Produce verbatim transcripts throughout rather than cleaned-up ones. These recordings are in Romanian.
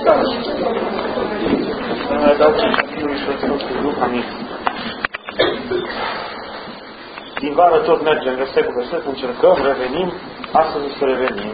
seara. Să ne dau și Fiului și Sfântul Duh, amin. Din vară tot mergem, verset cu verset, încercăm, revenim, astăzi o să revenim.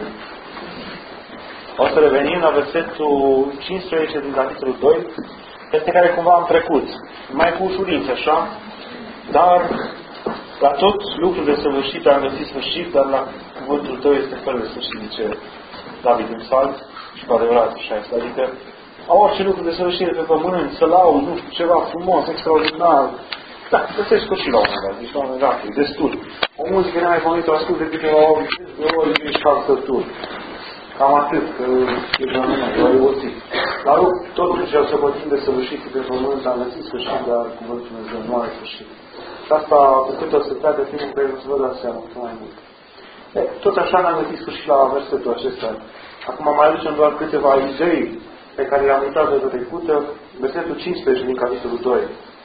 O să revenim la versetul cincisprezece din capitolul doi, peste care cumva am trecut. Mai cu ușurință, așa, dar la tot lucrul de săvârșit am găsit sfârșit, dar la cuvântul tău este fără de sfârșit, zice David în Psalm, și cu adevărat așa este. Adică, au orice lucru de săvârșire pe pământ, să lauzi, nu știu, ceva frumos, extraordinar. Da, găsesc și la un moment dat, deci la un moment dat, e destul. O muzică ne-a mai pomenit, o ascult de câteva ori, de ori ești calcături. Cam atât, că e de la mine, eu ai oțit. Dar totuși au săbătit de săvârșit pe pământ, am găsit sfârșit, dar cuvântul Dumnezeu nu are sfârșit. Și asta, cu cât o să treacă timpul pe el, să vă dați seama, mai mult. E, tot așa n-am găsit sfârșit la versetul acesta. Acum mai aducem doar câteva idei pe care le-am uitat de trecută, versetul cincisprezece din capitolul doi.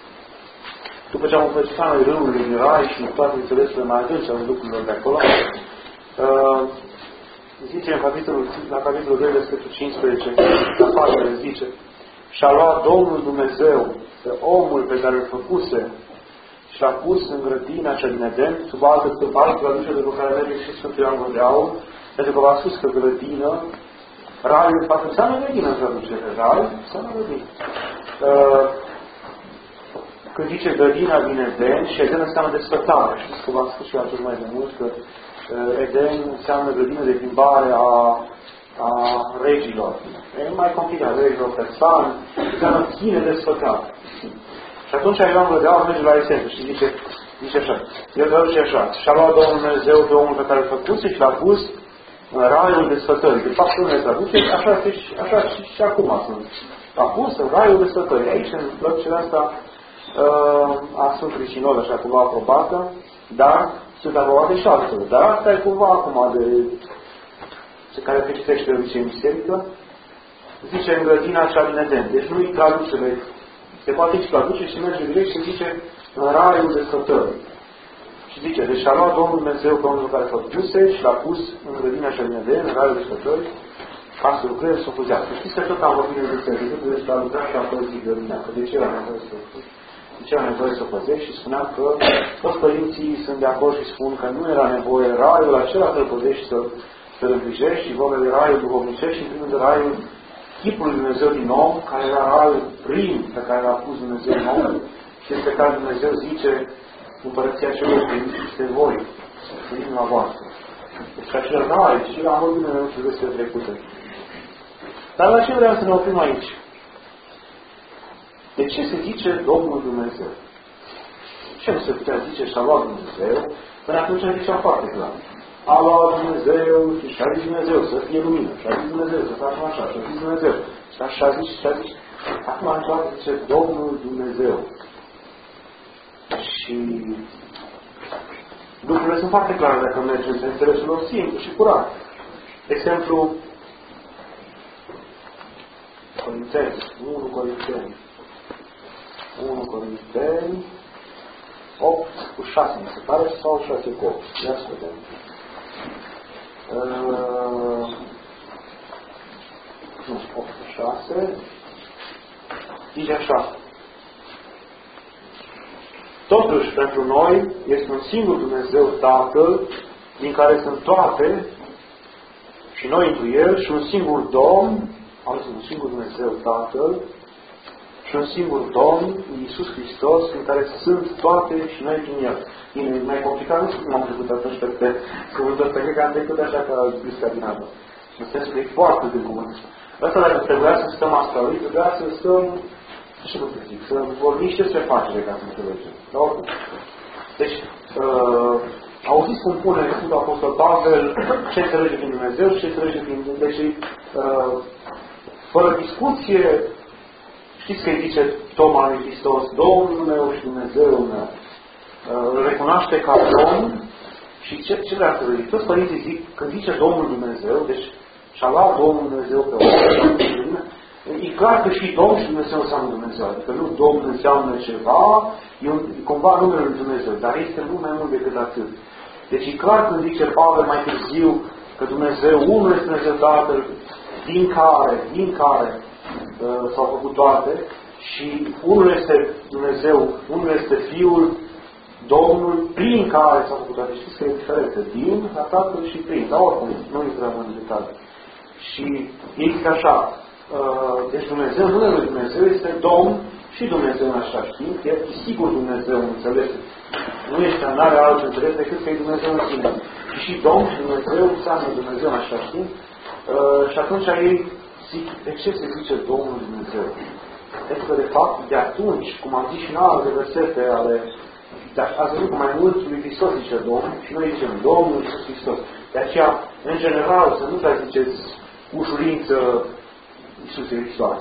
După ce am învățat noi râurile din Rai și toate înțelesurile mai adânci ale lucrurilor de acolo, uh, zice în capitolul, la capitolul doi, versetul cincisprezece, la patru zice, și-a luat Domnul Dumnezeu pe omul pe care îl făcuse și l-a pus în grădina cea din Eden, sub altă, sub altă traducere de care merge și Sfântul Ioan Gură de Aur, pentru că v-a spus că grădină, raiul, poate înseamnă grădină în traducere, rai, înseamnă grădină. Uh, Când zice grădina din Eden, și Eden înseamnă desfătare. Știți că v-am spus și atunci mai de mult că uh, Eden înseamnă grădină de plimbare a, a regilor. E mai complicat, regilor persani, înseamnă chine desfătare. Și atunci Ioan Gură de Aur merge la esență și zice, zice așa, el traduce așa, și-a luat Domnul Dumnezeu pe omul pe care îl făcuse și l-a pus în raiul desfătării. De fapt, nu ne traduce, așa, așa și, și acum sunt. L-a pus în raiul desfătării. Aici, în traducerea asta, a Sfântului Sinod, așa cumva aprobată, dar sunt aprobate și altele. Dar asta e cumva acum de ce care se citește în în biserică, zice în grădina cea din Eden. Deci nu-i traducere. Se poate și traduce și merge direct și zice în raiul desfătării. Și zice, deci a luat Domnul Dumnezeu pe omul care făcuse și l-a pus în grădina cea din Eden, în raiul desfătării, ca să lucreze, să o făzească. Știți că tot am vorbit de biserică, deci a lucrat și a păzit grădina, că de ce era nevoie să o făzească? De ce era nevoie să o păzești? Și spunea că toți părinții sunt de acord și spun că nu era nevoie raiul acela să-l păzești, să, să-l îngrijești și vorbe de raiul duhovnicești și în primul de raiul chipului Dumnezeu din om, care era raiul prim pe care l-a pus Dumnezeu în om și despre care Dumnezeu zice împărăția celor primiți este voi, în inima voastră. Deci acel rai, și am vorbit în anumite zile trecute. Dar la ce vreau să ne oprim aici? De ce se zice Domnul Dumnezeu? Ce nu se putea zice și-a luat Dumnezeu? Până atunci ne zicea foarte clar. A luat Dumnezeu și și-a zis Dumnezeu să fie lumină. Și-a zis Dumnezeu să facem așa. Și-a zis Dumnezeu. Și-a zis și-a zis. Acum întoarce zice Domnul Dumnezeu. Și lucrurile sunt foarte clare dacă mergem pe înțelesul lor simplu și curat. De exemplu, Corinteni, unu Corinteni. unu Corinteni, opt cu șase, mi se pare, sau șase cu opt. Ia să vedem. Uh, nu, opt cu șase. Zice așa. Totuși, pentru noi, este un singur Dumnezeu Tatăl, din care sunt toate, și noi întru El, și un singur Domn, auzi, un singur Dumnezeu Tatăl, și un singur Domn, Iisus Hristos, în care sunt toate și noi din El. Bine, e mai complicat, nu știu cum am trecut atunci pe cuvântul ăsta, cred că am trecut așa ca blisca din apă. În sensul că e foarte din cuvântul ăsta. Ăsta, dacă trebuia să stăm asta lui, trebuia să stăm, ce nu să zic, să vorbim și despre facere, ca să înțelegem. Da, oricum. Deci, uh, auziți cum pune Sfântul Apostol Pavel ce înțelege din Dumnezeu și ce înțelege din Dumnezeu. Deci, uh, fără discuție, știți că îi zice Toma lui Hristos, Domnul meu și Dumnezeul meu. Îl recunoaște ca Domn și ce, ce vrea să vă zic? Toți părinții zic, când zice Domnul Dumnezeu, deci și-a luat Domnul Dumnezeu pe om, e clar că și Domn și Dumnezeu înseamnă Dumnezeu. Adică nu Domn înseamnă ceva, e un, cumva numele lui Dumnezeu, dar este mult mai mult decât atât. Deci e clar când zice Pavel mai târziu că Dumnezeu, unul este Dumnezeu Tatăl, din care, din care s-au făcut toate și unul este Dumnezeu, unul este Fiul, Domnul, prin care s-au făcut toate. Știți că e diferență. Din, la Tatăl și prin. Dar oricum, nu intrăm în detalii. Și ei zic așa, deci Dumnezeu, numele lui Dumnezeu este Domn și Dumnezeu în același timp. E sigur Dumnezeu, înțelege. Nu este, nu are alt înțeles decât că e Dumnezeu în sine. Și Domn și Dumnezeu înseamnă Dumnezeu în același timp. Și atunci ei zic, de ce se zice Domnul Dumnezeu? Pentru că, de fapt, de atunci, cum am zis și în alte versete ale... Dar ați văzut că mai mult lui Hristos zice Domn și noi zicem Domnul Iisus Hristos. De aceea, în general, să nu prea ziceți ușurință Iisuse Hristos.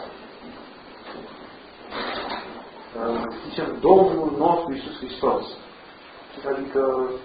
Zicem Domnul nostru Iisus Hristos. Adică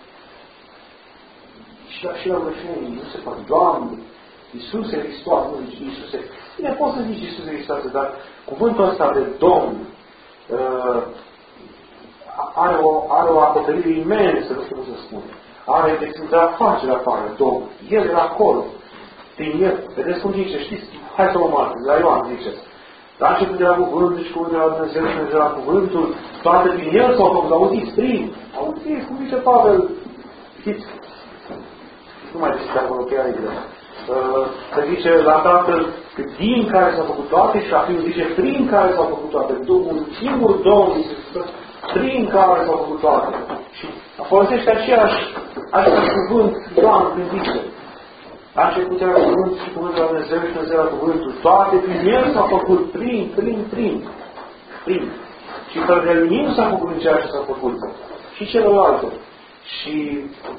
și la, și la rugăciune nu se poate Doamne, Iisuse Hristos, nu zici Iisuse. Bine, poți să zici Iisuse Hristos, dar cuvântul ăsta de Domn uh, are o, are o acoperire imensă, nu știu cum să spun. Are de a face la afară, Domn. El era acolo. Prin el. Vedeți cum zice, știți? Hai să o marcă. La Ioan zice. Dar început de la cuvântul și cuvântul de la Dumnezeu și Dumnezeu la cuvântul, toate prin el s-au făcut. Auziți, prin. Auziți, cum zice Pavel. Știți? Nu mai zice acolo, că era ideea. Că zice la Tatăl, că din care s-au făcut toate și la Fiul zice, prin care s-au făcut toate. Un singur Domn, prin care s-au făcut toate. Și folosește aceeași, același cuvânt, Ioan, când zice. A început era cuvântul și cuvântul la Dumnezeu și Dumnezeu la cuvântul. Toate prin el s-au făcut, prin, prin, prin, prin. Și fără de el nu s-a făcut în ceea ce s-a făcut. Și celălalt. Și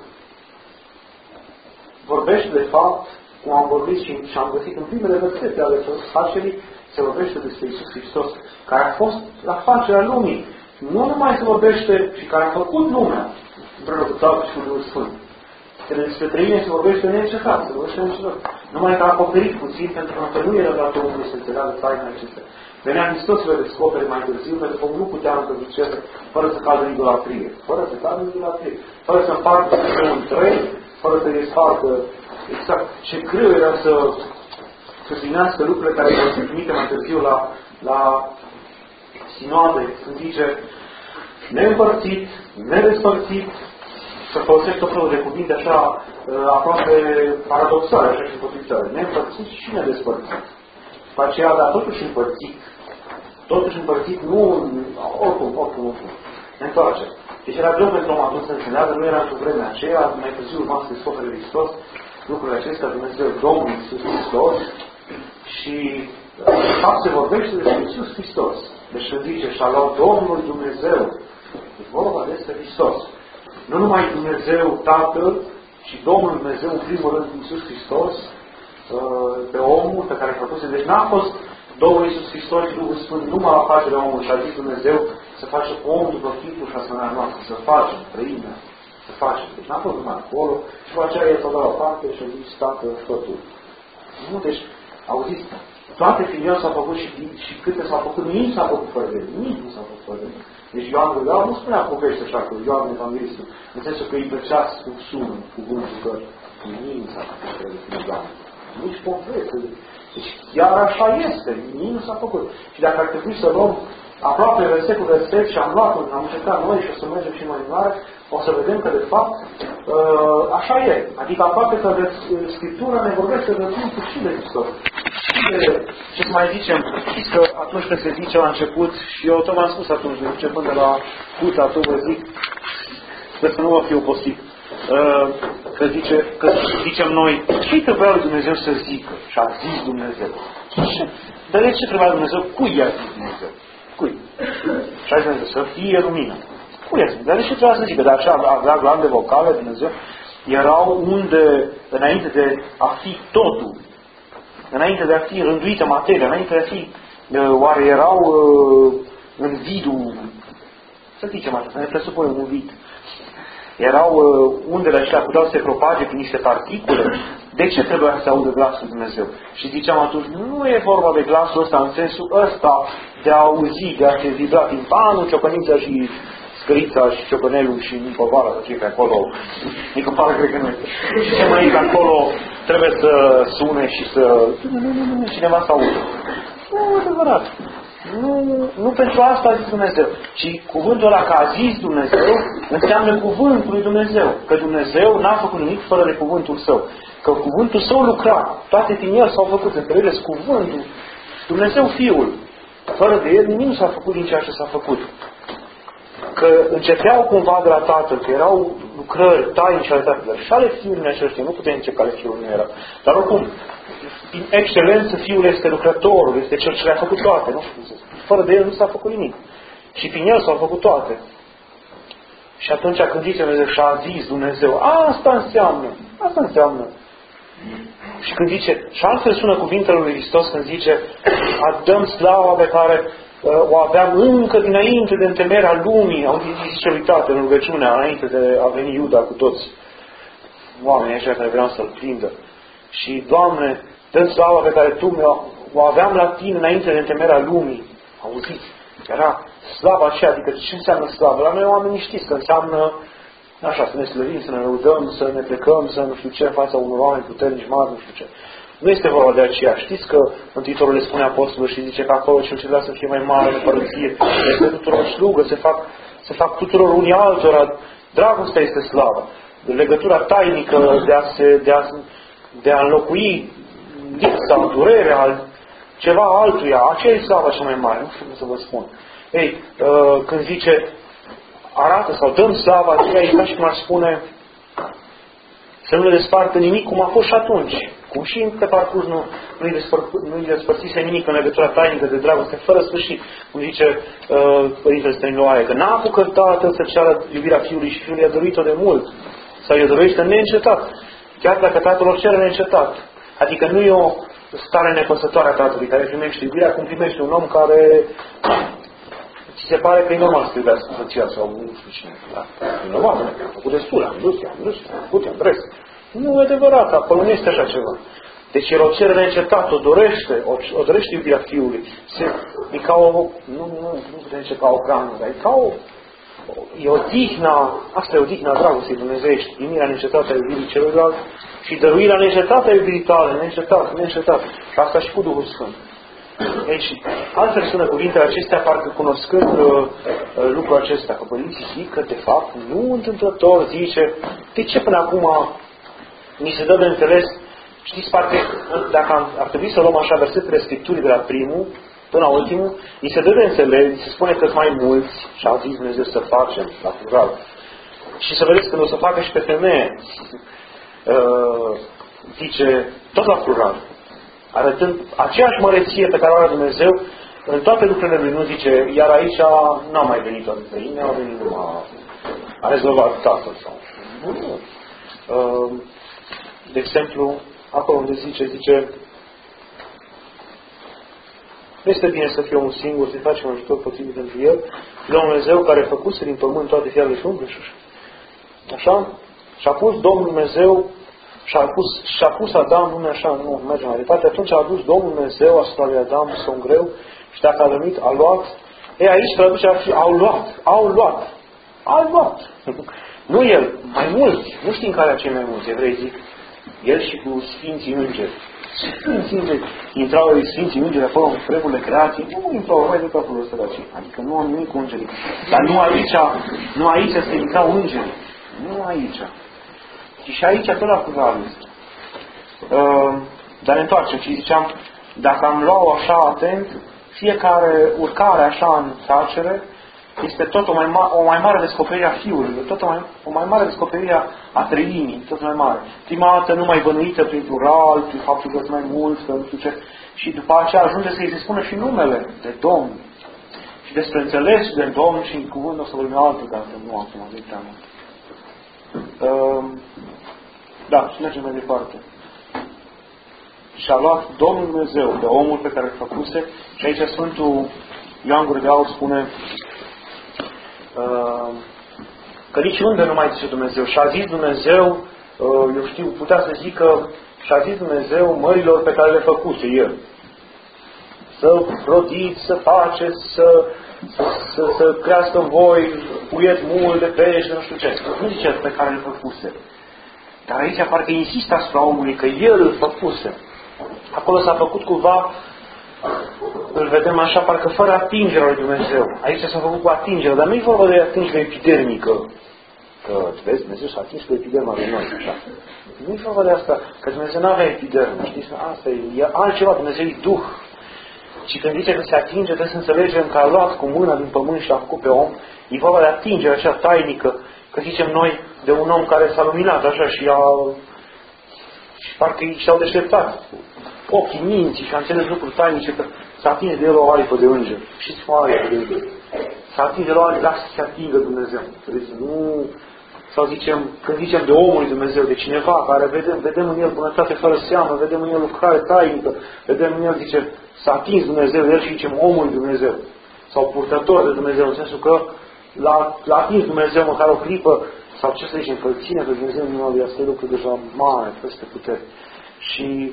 vorbește de fapt, cum am vorbit și, și am găsit în primele versete ale facerii, se vorbește despre Iisus Hristos, care a fost la facerea lumii. Nu numai se vorbește și care a făcut lumea, împreună cu Tatăl și cu Duhul Sfânt. Despre trăime se vorbește neîncetat, se vorbește neîncetat. Numai că a acoperit puțin, pentru că nu era dat omului să înțeleagă taina acestea. Venea Hristos să le descopere mai târziu, pentru că nu putea întâlnice fără să cadă în idolatrie. Fără să cadă în idolatrie. Fără să împartă în trei, fără să îi spartă exact ce greu era să să primească lucrurile care vor fi trimite mai târziu la, la sinoade, când zice neîmpărțit, nedespărțit, să folosești tot felul de cuvinte așa aproape paradoxale, așa și potrivitoare. Neîmpărțit și nedespărțit. După aceea, dar totuși împărțit. Totuși împărțit, nu oricum, oricum, oricum. Ne întoarce. Deci era greu pentru om atunci să înțeleagă, nu era într-o vreme aceea, mai târziu urma să descopere Hristos, lucrurile acestea, Dumnezeu, Domnul Iisus Hristos, și de fapt se vorbește despre Iisus Hristos. Deci se zice, și-a luat Domnul Dumnezeu. E vorba despre Hristos. Nu numai Dumnezeu Tatăl, ci Domnul Dumnezeu, în primul rând, Iisus Hristos, pe omul pe care a făcuse. Deci n-a fost Domnul Iisus Hristos și Duhul Sfânt numai la facerea omului și a zis Dumnezeu să face om după chipul și asemănarea noastră, să facem, trăimea, să facem. Deci n-a fost numai acolo și după aceea el s-a dat la parte și a zis Tatăl totul. Nu, deci, auziți, toate prin el s-au făcut și, și câte s-au făcut, nici s-a făcut fără de nici nu s-a făcut fără de Deci Ioan Gurgheau nu spunea povești așa, că Ioan Evanghelistul, în sensul că îi plăcea cum sună cuvântul că nimic nu s-a făcut fără de Doamne. Nici poveste. Deci chiar așa este, nimic nu s-a făcut. Și dacă ar trebui să luăm aproape verset cu verset și am luat, am încercat noi și o să mergem și mai mare, o să vedem că de fapt așa e. Adică aproape că de Scriptura ne vorbește de timpul și de Hristos. Ce să mai zicem? Știți că atunci când se zice la început, și eu tot v-am spus atunci, începând de la Cuta, tot vă zic, sper să nu vă fi obosit, că, zice, că zicem noi, ce trebuia lui Dumnezeu să zică? Și a zis Dumnezeu. Dar de ce trebuia Dumnezeu? Cui i-a zis Dumnezeu? Cui? Și a zis Dumnezeu, să fie lumină. Cui i-a zis? Dar de ce trebuia să zică? Dar așa avea glande vocale Dumnezeu? Erau unde, înainte de a fi totul, înainte de a fi rânduită materia, înainte de a fi, oare erau în vidul, să zicem așa, să ne presupunem un vid, erau undele acelea puteau să se propage prin niște particule. De ce trebuia să se audă glasul Dumnezeu? Și ziceam atunci, nu e vorba de glasul ăsta în sensul ăsta de a auzi, de a se vibra timpanul, ciocănița și scărița și ciocănelul și nicovala, sau ce pe acolo. Nicovala cred că nu este. Și ce mai e acolo trebuie să sune și să... Nu, nu, nu, nu, cineva să audă. Nu, adevărat. Nu, nu pentru asta a zis Dumnezeu, ci cuvântul ăla că a zis Dumnezeu înseamnă cuvântul lui Dumnezeu. Că Dumnezeu n-a făcut nimic fără de cuvântul Său. Că cuvântul Său lucra. Toate din El s-au făcut. Înțelegeți? Cuvântul. Dumnezeu Fiul. Fără de El nimic nu s-a făcut din ceea ce s-a făcut. Că începeau cumva de la Tatăl, că erau lucrări, tainice ale Tatălui. Și ale Fiului aceștia, nu putem zice că ale Fiului nu era. Dar oricum, din excelență, Fiul este lucrătorul, este Cel ce le-a făcut toate. Nu știu, fără de El nu s-a făcut nimic. Și prin El s-au făcut toate. Și atunci când zice Dumnezeu și a zis Dumnezeu, asta înseamnă, asta înseamnă. Și când zice, și altfel sună cuvintele lui Hristos când zice, dăm slava pe care uh, o aveam încă dinainte de întemeierea lumii, au zice lui Tatăl în rugăciunea, înainte de a veni Iuda cu toți oamenii aceia care vreau să-L prindă. Și, Doamne, dă slava pe care Tu o aveam la Tine înainte de întemeierea lumii. Auziți? Era slava aceea, adică ce înseamnă slavă? La noi oamenii știți că înseamnă așa, să ne slăvim, să ne lăudăm, să ne plecăm, să nu știu ce, în fața unor oameni puternici mari, nu știu ce. Nu este vorba de aceea. Știți că Mântuitorul le spune apostolul și zice că acolo cel ce vrea să fie mai mare în părăție, este tuturor slugă, se fac, se fac tuturor unii altora. Dragostea este slavă. Legătura tainică de a, se, de a, de a înlocui lipsa, durerea, ceva altuia, aceea e slava cea mai mare. Nu știu cum să vă spun. Ei, uh, când zice arată sau dăm slava aceea, e ca și cum ar spune să nu le despartă nimic cum a fost și atunci. Cum și pe parcurs nu, nu-i, despăr, nu-i despărțise nimic în legătura tainică de dragoste, fără sfârșit. Cum zice uh, Părintele Stăniloae, că n-a apucat Tatăl să ceară iubirea Fiului și Fiul i-a dăruit-o de mult. Sau i-a dăruit-o neîncetat. Chiar dacă Tatăl o cere neîncetat. Adică nu e o stare nepăsătoare a Tatălui care primește iubirea, cum primește un om care ți se pare că e normal să iubească soția sau nu știu cine. Da? E normal, am făcut destul, am dus, am dus, am făcut, am dres. Nu e adevărat, acolo nu este așa ceva. Deci el o cere neîncetat, o dorește, o, o dorește iubirea Fiului. Se, e ca o, nu, nu, nu putem zice ca o hrană, dar e ca o, e o dihna, asta e o dihna dragostei dumnezeiești, imirea neîncetată a iubirii celuilalt și dăruirea neîncetată a iubirii tale, neîncetată, neîncetată. Și asta și cu Duhul Sfânt. Ei, și altfel sună cuvintele acestea, parcă cunoscând uh, uh, lucrul acesta, că părinții zic că, de fapt, nu întâmplător zice, de ce până acum mi se dă de înțeles, știți, parcă, dacă am, ar trebui să luăm așa versetele Scripturii de la primul până la ultimul, mi se dă de înțeles, se spune că mai mulți, și a zis Dumnezeu să facem, la plural. Și să vedeți când o să facă și pe femeie, uh, zice, tot la plural. Arătând aceeași măreție pe care o are Dumnezeu în toate lucrurile Lui, nu zice, iar aici n-a mai venit toată tăine, a venit numai, a rezolvat Tatăl sau. Nu. De exemplu, acolo unde zice, zice, nu este bine să fie un singur, să-i facem ajutor potrivit pentru El, Domnul Dumnezeu care făcuse din pământ toate fiarele și umpleșuși. Așa? Și a pus Domnul Dumnezeu Și-a pus, și-a pus Adam, nu așa, nu merge mai departe, atunci a adus Domnul Dumnezeu asupra lui Adam son greu și dacă a venit, a luat. Ei, aici traduce ar fi, au luat, au luat, au luat. Nu el, mai mulți, nu știm care cei mai mulți, evrei zic, el și cu Sfinții Îngeri. Sfinții Îngeri, intrau Sfinții Îngeri acolo în treburile creației, nu intrau mai de capul ăsta de aceea, adică nu am nimic cu îngerii. Dar nu aici, nu aici se intrau îngerii, nu aici. Și aici tot la plural este. Uh, dar ne întoarcem și ziceam, dacă am luat-o așa atent, fiecare urcare așa în tacere este tot o mai, ma- o mai mare descoperire a Fiului, tot o mai, o mai mare descoperire a Trăimii, tot mai mare. Prima dată numai bănuită prin plural, prin faptul că sunt mai mulți, că nu știu ce. Și după aceea ajunge să-i se spună și numele de Domn. Și despre înțeles de Domn și în cuvânt o să vorbim altul, dacă nu acum, de teamă. Uh, Da, și mergem mai departe. Și a luat Domnul Dumnezeu de omul pe care îl făcuse și aici Sfântul Ioan Gură de Aur spune uh, că niciunde nu mai zice Dumnezeu. Și a zis Dumnezeu, uh, eu știu, putea să zică și a zis Dumnezeu mărilor pe care le făcuse El. Să rodiți, să faceți, să, să, să, să crească în voi puiet mult de pește, nu știu ce. Nu zice pe care le făcuse. Dar aici parcă insistă asupra omului că el îl făcuse. Acolo s-a făcut cumva, îl îl vedem așa, parcă fără atingerea lui Dumnezeu. Aici s-a făcut cu atingere, dar nu e vorba de atingere epidermică. Că, vezi, Dumnezeu s-a atins cu epiderma de noi, așa. Nu e vorba de asta, că Dumnezeu nu avea epidermă, știți? Asta e, e altceva, Dumnezeu e Duh. Și când zice că se atinge, trebuie să înțelegem că a luat cu mâna din pământ și a făcut pe om. E vorba de atingere așa tainică, că zicem noi de un om care s-a luminat așa și a... și parcă și-au deșteptat ochii minții și a înțeles lucruri tainice, că s-a atins de el o aripă de înger. Știți cum o aripă de înger? S-a atins de el o aripă, lasă să se atingă Dumnezeu. Deci nu... Sau zicem, când zicem de omul lui Dumnezeu, de cineva care vedem, vedem în el bunătate fără seamă, vedem în el lucrare tainică, vedem în el, zice, s-a atins Dumnezeu, el și zicem omul lui Dumnezeu. Sau purtător de Dumnezeu, în sensul că l-a, l-a atins Dumnezeu măcar o clipă, sau ce să zicem, că îl ține pe Dumnezeu în inima lui, asta e lucru deja mare, peste putere. Și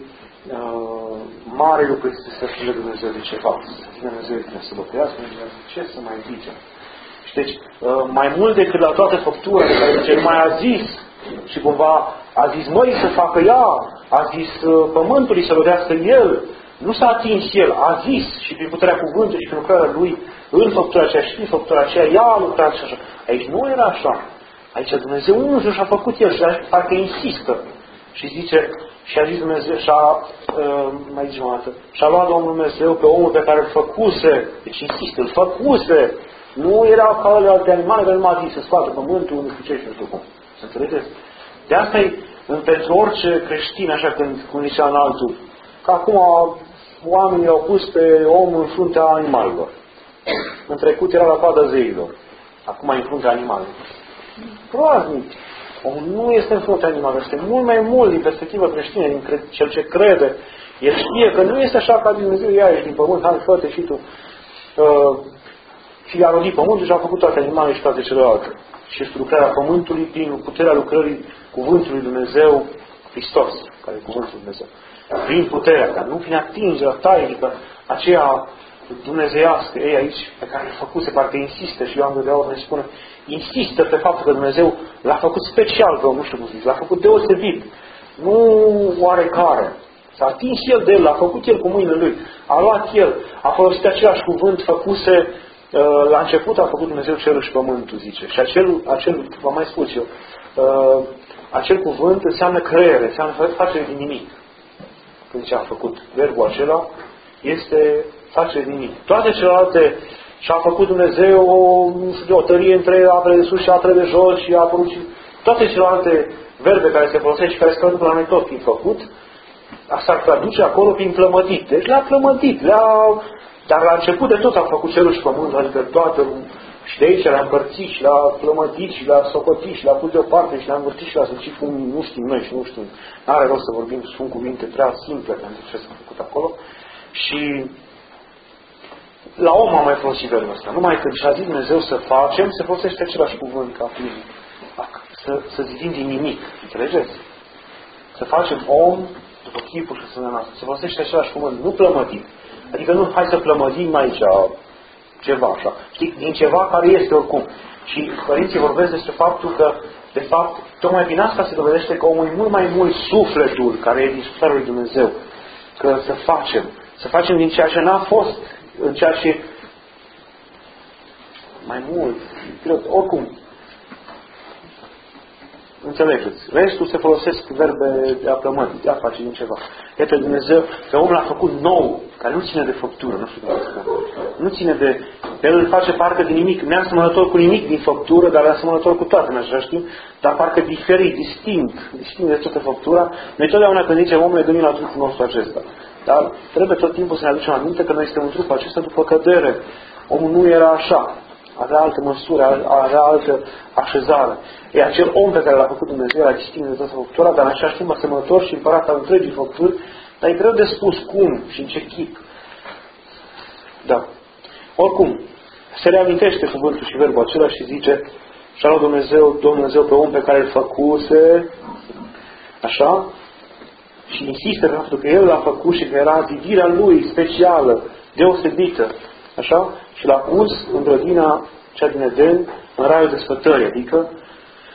uh, mare lucru este să se atingă Dumnezeu de ceva. Să ține Dumnezeu de să bătăiască, ce să mai zicem? Și deci, uh, mai mult decât la toate făpturile care zice, mai a zis și cumva a zis mării să facă ea, a zis uh, pământului să rodească el, nu s-a atins el, a zis și prin puterea cuvântului și prin lucrarea lui în făptura aceea și prin făptura aceea ea a lucrat și așa. Aici nu era așa. Aici Dumnezeu însuși a făcut el și parcă insistă. Și zice, și a zis Dumnezeu, și a, uh, mai zicem o dată, și a luat Domnul Dumnezeu pe omul pe care îl făcuse, deci insistă, îl făcuse. Nu era ca ăla de animale, dar nu m-a zis să scoată pământul, nu știu ce și nu știu cum. Să înțelegeți? De asta e pentru orice creștin, așa când, cum zicea în altul, că acum oamenii au pus pe om în fruntea animalelor. În trecut era la coada zeilor. Acum e în fruntea animalelor. Groaznic. Omul nu este în fruntea animalelor. Este mult mai mult din perspectivă creștină, din cre- cel ce crede. El știe că nu este așa ca Dumnezeu, ia ești din pământ, hai, fă-te și tu. Uh, și a rodit pământul și a făcut toate animalele și toate celelalte. Și este lucrarea pământului prin puterea lucrării cuvântului Dumnezeu Hristos, care e cuvântul Dumnezeu. Prin puterea, dar nu prin atingerea tainică, aceea dumnezeiască, ei aici, pe care a făcut, se parcă insistă, și eu am de ori ne spune, insistă pe faptul că Dumnezeu l-a făcut special, că nu știu cum zic, l-a făcut deosebit, nu oarecare. S-a atins el de el, l-a făcut el cu mâinile lui, a luat el, a folosit același cuvânt făcuse, la început a făcut Dumnezeu cerul și pământul, zice. Și acel, acel v-am mai spus eu, acel cuvânt înseamnă creere, înseamnă facere din nimic. Când ce a făcut verbul acela, este facere din nimic. Toate celelalte și-a făcut Dumnezeu o, nu știu, o tărie între apele de sus și apele de jos și a apărut și toate celelalte verbe care se folosesc și care se traduc la noi tot fiind făcut, asta traduce acolo prin plămădit. Deci le-a plămădit, le-a... Dar la început de tot a făcut cerul și pământul, adică toată, și de aici le-a împărțit și le-a plămădit și le-a socotit și le-a pus deoparte și le-a învârtit și le-a zicit cum nu știm noi și nu știm. N-are rost să vorbim, sunt cuvinte prea simple pentru ce s-a făcut acolo. Și la om am mai folosit verbul ăsta. Numai când și-a zis Dumnezeu să facem, se folosește același cuvânt ca prin să, să zidim din nimic. Înțelegeți? Să facem om după chipul și sănătatea noastră. Se folosește același cuvânt, nu plămădim. Adică nu, hai să plămădim aici ceva așa. Știi, din ceva care este oricum. Și părinții vorbesc despre faptul că, de fapt, tocmai prin asta se dovedește că omul e mult mai mult sufletul care e din sufletul lui Dumnezeu. Că să facem. Să facem din ceea ce n-a fost, în ceea ce mai mult, oricum. Înțelegeți? Restul se folosesc verbe de a plămădi, de a face din ceva. Iată Dumnezeu, că omul a făcut nou, care nu ține de făptură, nu știu cum să spun. Nu ține de... El îl face parcă din nimic, neasemănător cu nimic din făptură, dar asemănător cu toate în același timp, dar parcă diferit, distinct, distinct de toată făptura. Noi totdeauna când zicem omul e gândit la trupul nostru acesta. Dar trebuie tot timpul să ne aducem aminte că noi suntem un trup acesta după cădere. Omul nu era așa. Avea alte măsuri, avea altă așezare. E acel om pe care l-a făcut Dumnezeu era distinct de toată făptura, dar în același timp asemănător și împărat al întregii făpturi, dar e greu de spus cum și în ce chip. Da. Oricum, se reamintește cuvântul și verbul acela și zice și-a luat Dumnezeu, Domnul Dumnezeu pe om pe care îl făcuse, așa, și insistă pe faptul că El l-a făcut și că era zidirea Lui specială, deosebită, așa, și l-a pus în grădina cea din Eden, în raiul desfătării, adică,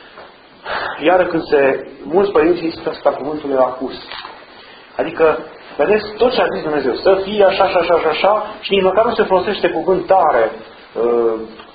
iară când se, mulți părinți insistă ca cuvântul l-a pus. Adică, Vedeți, tot ce a zis Dumnezeu, să fie așa, așa, așa, așa, așa, și nici măcar nu se folosește cuvânt tare, uh,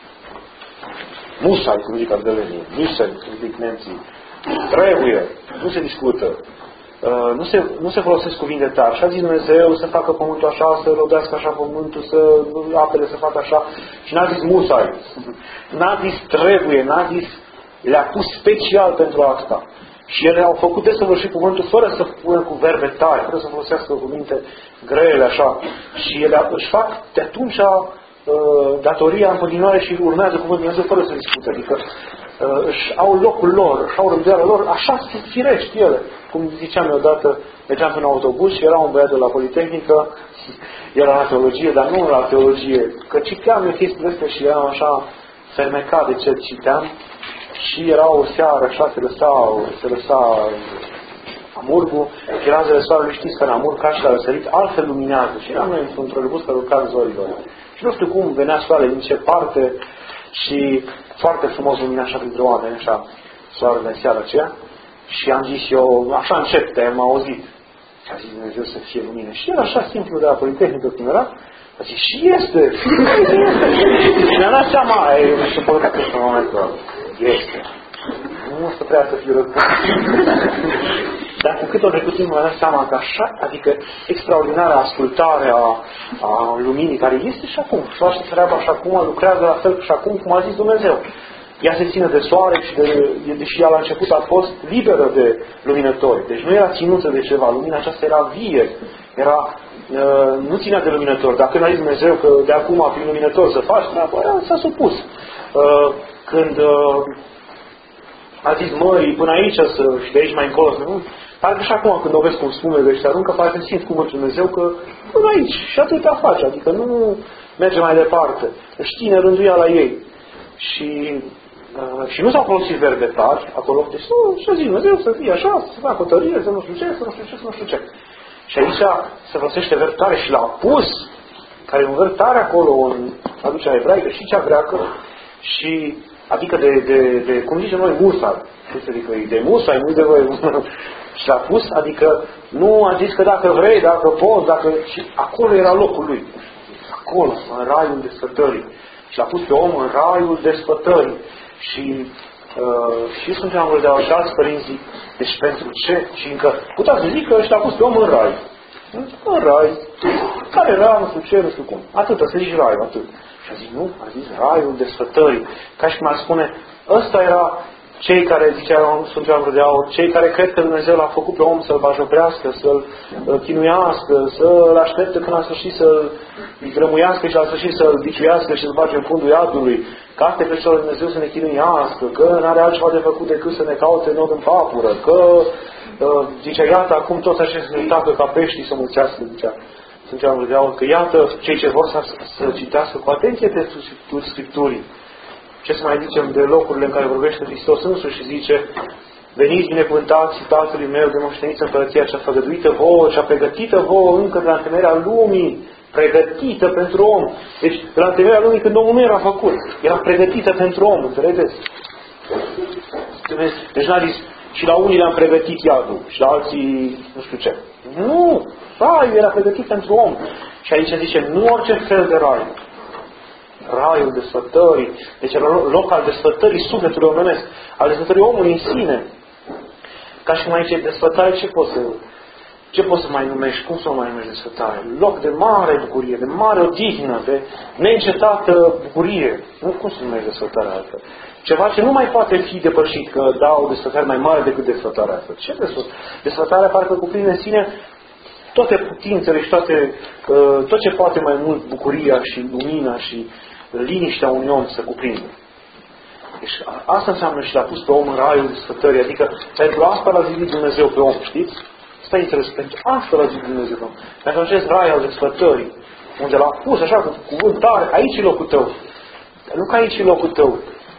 musai, cum zic ardelenii, musai, cum zic nemții, trebuie, nu se discută. Uh, nu, se, nu se folosesc cuvinte tari. Și a zis Dumnezeu să facă pământul așa, să rodească așa pământul, să apele să facă așa. Și n-a zis musai. N-a zis trebuie, n-a zis, le-a pus special pentru asta. Și ele au făcut desăvârșit cuvântul fără să pună cu verbe tari, fără să folosească cuvinte grele așa. Și ele își fac de atunci uh, datoria în continuare și urmează cuvântul Dumnezeu fără să discute. Adică uh, își au locul lor, își au rânduiala lor, așa firești ele. Cum ziceam eu odată, mergeam pe un autobuz și era un băiat de la Politehnică, era la teologie, dar nu la teologie, că citeam eu chestiile astea și eram așa fermecat de ce citeam și era o seară, așa, se lăsa, se lăsa amurgul, și era zile soarelui, știți că în amurg, ca și la răsărit, altfel luminează și eram noi într-un trolebuz care urca în zorilor. Și nu știu cum venea soarele, din ce parte, și foarte frumos lumina așa printre oameni, așa, soarele în seara aceea. Și am zis eu, așa încet, te-am auzit. Și a zis Dumnezeu să fie lumină. Și el așa simplu de la Politehnică cum era, a zis, și este, este. Și mi-a dat seama, eu nu știu că în momentul ăla, este. Nu o să prea să fiu răzbun. Dar cu cât o trecut timp mi-a dat seama că așa, adică extraordinară ascultare a, a luminii care este și acum. Face treaba și acum, lucrează la fel și acum cum a zis Dumnezeu. Ea se ține de soare și de, deși ea la început a fost liberă de luminători. Deci nu era ținută de ceva. Lumina aceasta era vie. Era, uh, nu ținea de luminători. Dacă n-a zis Dumnezeu că de acum prin luminător să faci, s-a supus. Uh, când uh, a zis mării până aici să, și de aici mai încolo să nu, parcă și acum când o vezi cum spumele și aruncă, parcă simți cuvântul Dumnezeu că până aici și atâta face. Adică nu merge mai departe. Își ține rânduiala ei. Și Uh, și nu s-au folosit verbe tari acolo, deci nu, și-a zis Dumnezeu să fie așa, să facă o tărie, să nu știu ce, să nu știu ce, să nu știu ce. Și aici se folosește verb tare și l-a pus, care e un verb tare acolo în traducerea ebraică și cea greacă, și adică de, de, de cum zicem noi, musai. Adică e de musai, nu de voi. Și l-a pus, adică nu a zis că dacă vrei, dacă poți, dacă... Și acolo era locul lui. Acolo, în raiul desfătării. Și l-a pus pe om în raiul desfătării. Și uh, și Sfântul Ioan de și alți părinți zic, deci pentru ce? Și încă putea să zic că ăștia a pus pe om în rai. În rai. Care era, nu știu ce, nu știu cum. Atât, să zici raiul, atât. Și a zis, nu, a zis raiul desfătării. Ca și cum ar spune, ăsta era cei care, zicea Sfântul Ioan de Aur, cei care cred că Dumnezeu l-a făcut pe om să-l bajoprească, să-l chinuiască, să-l aștepte până la sfârșit să-l grămuiască și la sfârșit să-l biciuiască și să-l bage în fundul iadului, că asta e pe celor Dumnezeu să ne chinuiască, că n-are altceva de făcut decât să ne caute nod în papură, că, zicea, iată, acum toți așa să ne tacă ca peștii să mulțească, zicea Sfântul Ioan de Aur, că iată, cei ce vor să, să citească cu atenție textul Scripturii. Ce să mai zicem de locurile în care vorbește Hristos însuși și zice, veniți binecuvântați Tatălui meu de moșteniță împărăția cea făgăduită vouă, cea pregătită vouă încă de la întemeierea lumii, pregătită pentru om. Deci, de la întemeierea lumii când omul nu era făcut, era pregătită pentru om, înțelegeți? Deci n-a zis, și la unii le-am pregătit iadul, și la alții nu știu ce. Nu! Raiul era pregătit pentru om. Și aici zice, nu orice fel de rai. Raiul desfătării, deci era loc al desfătării sufletului omenesc, al desfătării omului în sine. Ca și cum aici desfătare, ce poți să, ce poți să mai numești, cum să o mai numești desfătare? Loc de mare bucurie, de mare odihnă, de neîncetată bucurie. Nu, cum să numești desfătarea asta? Ceva ce nu mai poate fi depășit, că da o desfătare mai mare decât desfătarea asta. Ce desfătare? Desfătarea parcă cuprinde în sine toate putințele și toate, tot ce poate mai mult bucuria și lumina și liniștea unui om să cuprindă. Deci asta înseamnă și l-a pus pe om în raiul desfătării, adică pentru asta l-a zidit Dumnezeu pe om, știți? Stai înțeles, pentru asta l-a zidit Dumnezeu pe om. Pentru acest rai al desfătării, unde l-a pus așa cu cuvânt tare, aici e locul tău. Nu că aici e locul tău.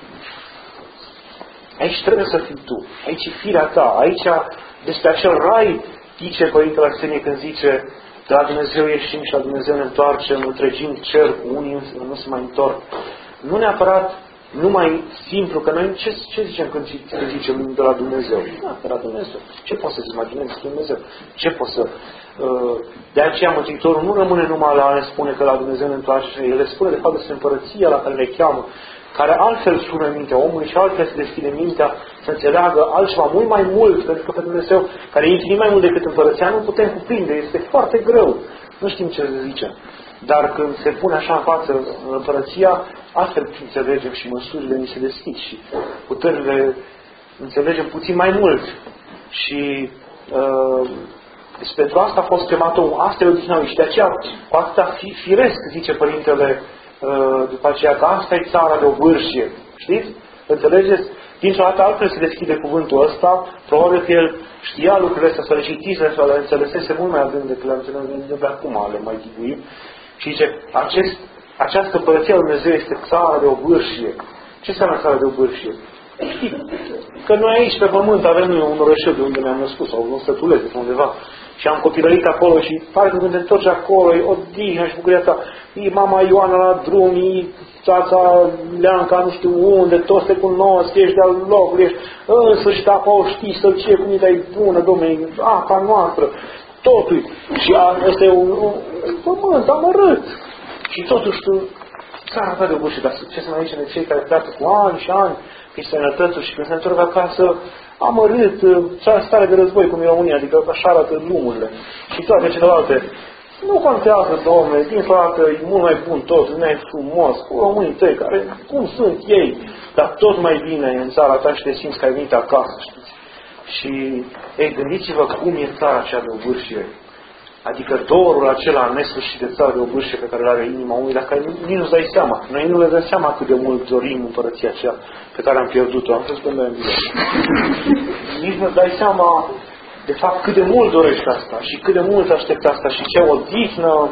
Aici trebuie să fii tu. Aici e firea ta. Aici, despre acel rai, zice Părintele Arsenie când zice, de la Dumnezeu ieșim și la Dumnezeu ne întoarcem, întregim cer, unii nu se mai întorc. Nu neapărat numai simplu, că noi ce, ce zicem când zicem de la Dumnezeu? Da, de la Dumnezeu. Ce poți să-ți imaginezi de Dumnezeu? Ce poți să... De aceea Mântuitorul nu rămâne numai la a ne spune că la Dumnezeu ne întoarce, El le spune de fapt despre împărăția la care le cheamă, care altfel sună mintea omului și altfel se deschide mintea să înțeleagă altceva mult mai mult, pentru că pe Dumnezeu, care e infinit mai mult decât împărăția, nu putem cuprinde, este foarte greu. Nu știm ce să zicem. Dar când se pune așa în față împărăția, astfel înțelegem și măsurile ni se deschid și puterile înțelegem puțin mai mult. Și uh, deci pentru asta a fost chemat omul. Asta e odihna lui. Și de aceea, cu atâta firesc, zice Părintele uh, după aceea, că asta e țara de obârșie. Știți? Înțelegeți? Dintr-o dată altfel se deschide cuvântul ăsta, probabil că el știa lucrurile astea, să le citise, să le înțelesese mult mai adânc decât le-am înțeles de acum, le mai ghiguim. Și zice, acest, această împărăție a Dumnezeu este țara de obârșie. Ce înseamnă țara de obârșie? Știi, că noi aici pe pământ avem noi un orășel de unde ne-am născut, sau un sătuleț de undeva, și am copilărit acolo și parcă când te întorci acolo, e odihnă și bucuria ta. E mama Ioana la drum, e țața Leanca nu știu unde, toți te cunosc, ești de-al locului, ești în sfârșit apa o știi, să ce, cum e bună, domnule, apa noastră, totul. Și ăsta e un, un, un pământ amărât. Și totuși tu, țara ta de obârșie, dar ce să mai zicem de cei care pleacă cu ani și ani prin sănătățuri și când se întorc acasă, amărât, stare de război cum e România, adică așa arată drumurile și toate celelalte. Nu contează, domnule, dintr-o dată e mult mai bun tot, nu e frumos, cu românii tăi, care, cum sunt ei, dar tot mai bine în țara ta și te simți că ai venit acasă, știți? Și, ei, gândiți-vă cum e țara aceea de obârșie. Adică dorul acela nesfârșit de țară de obârșie pe care îl are inima omului, dacă nici nu-ți dai seama. Noi nu le dăm seama cât de mult dorim împărăția aceea pe care am pierdut-o. Am fost când am nici nu-ți dai seama de fapt cât de mult dorești asta și cât de mult aștepți asta și ce odihnă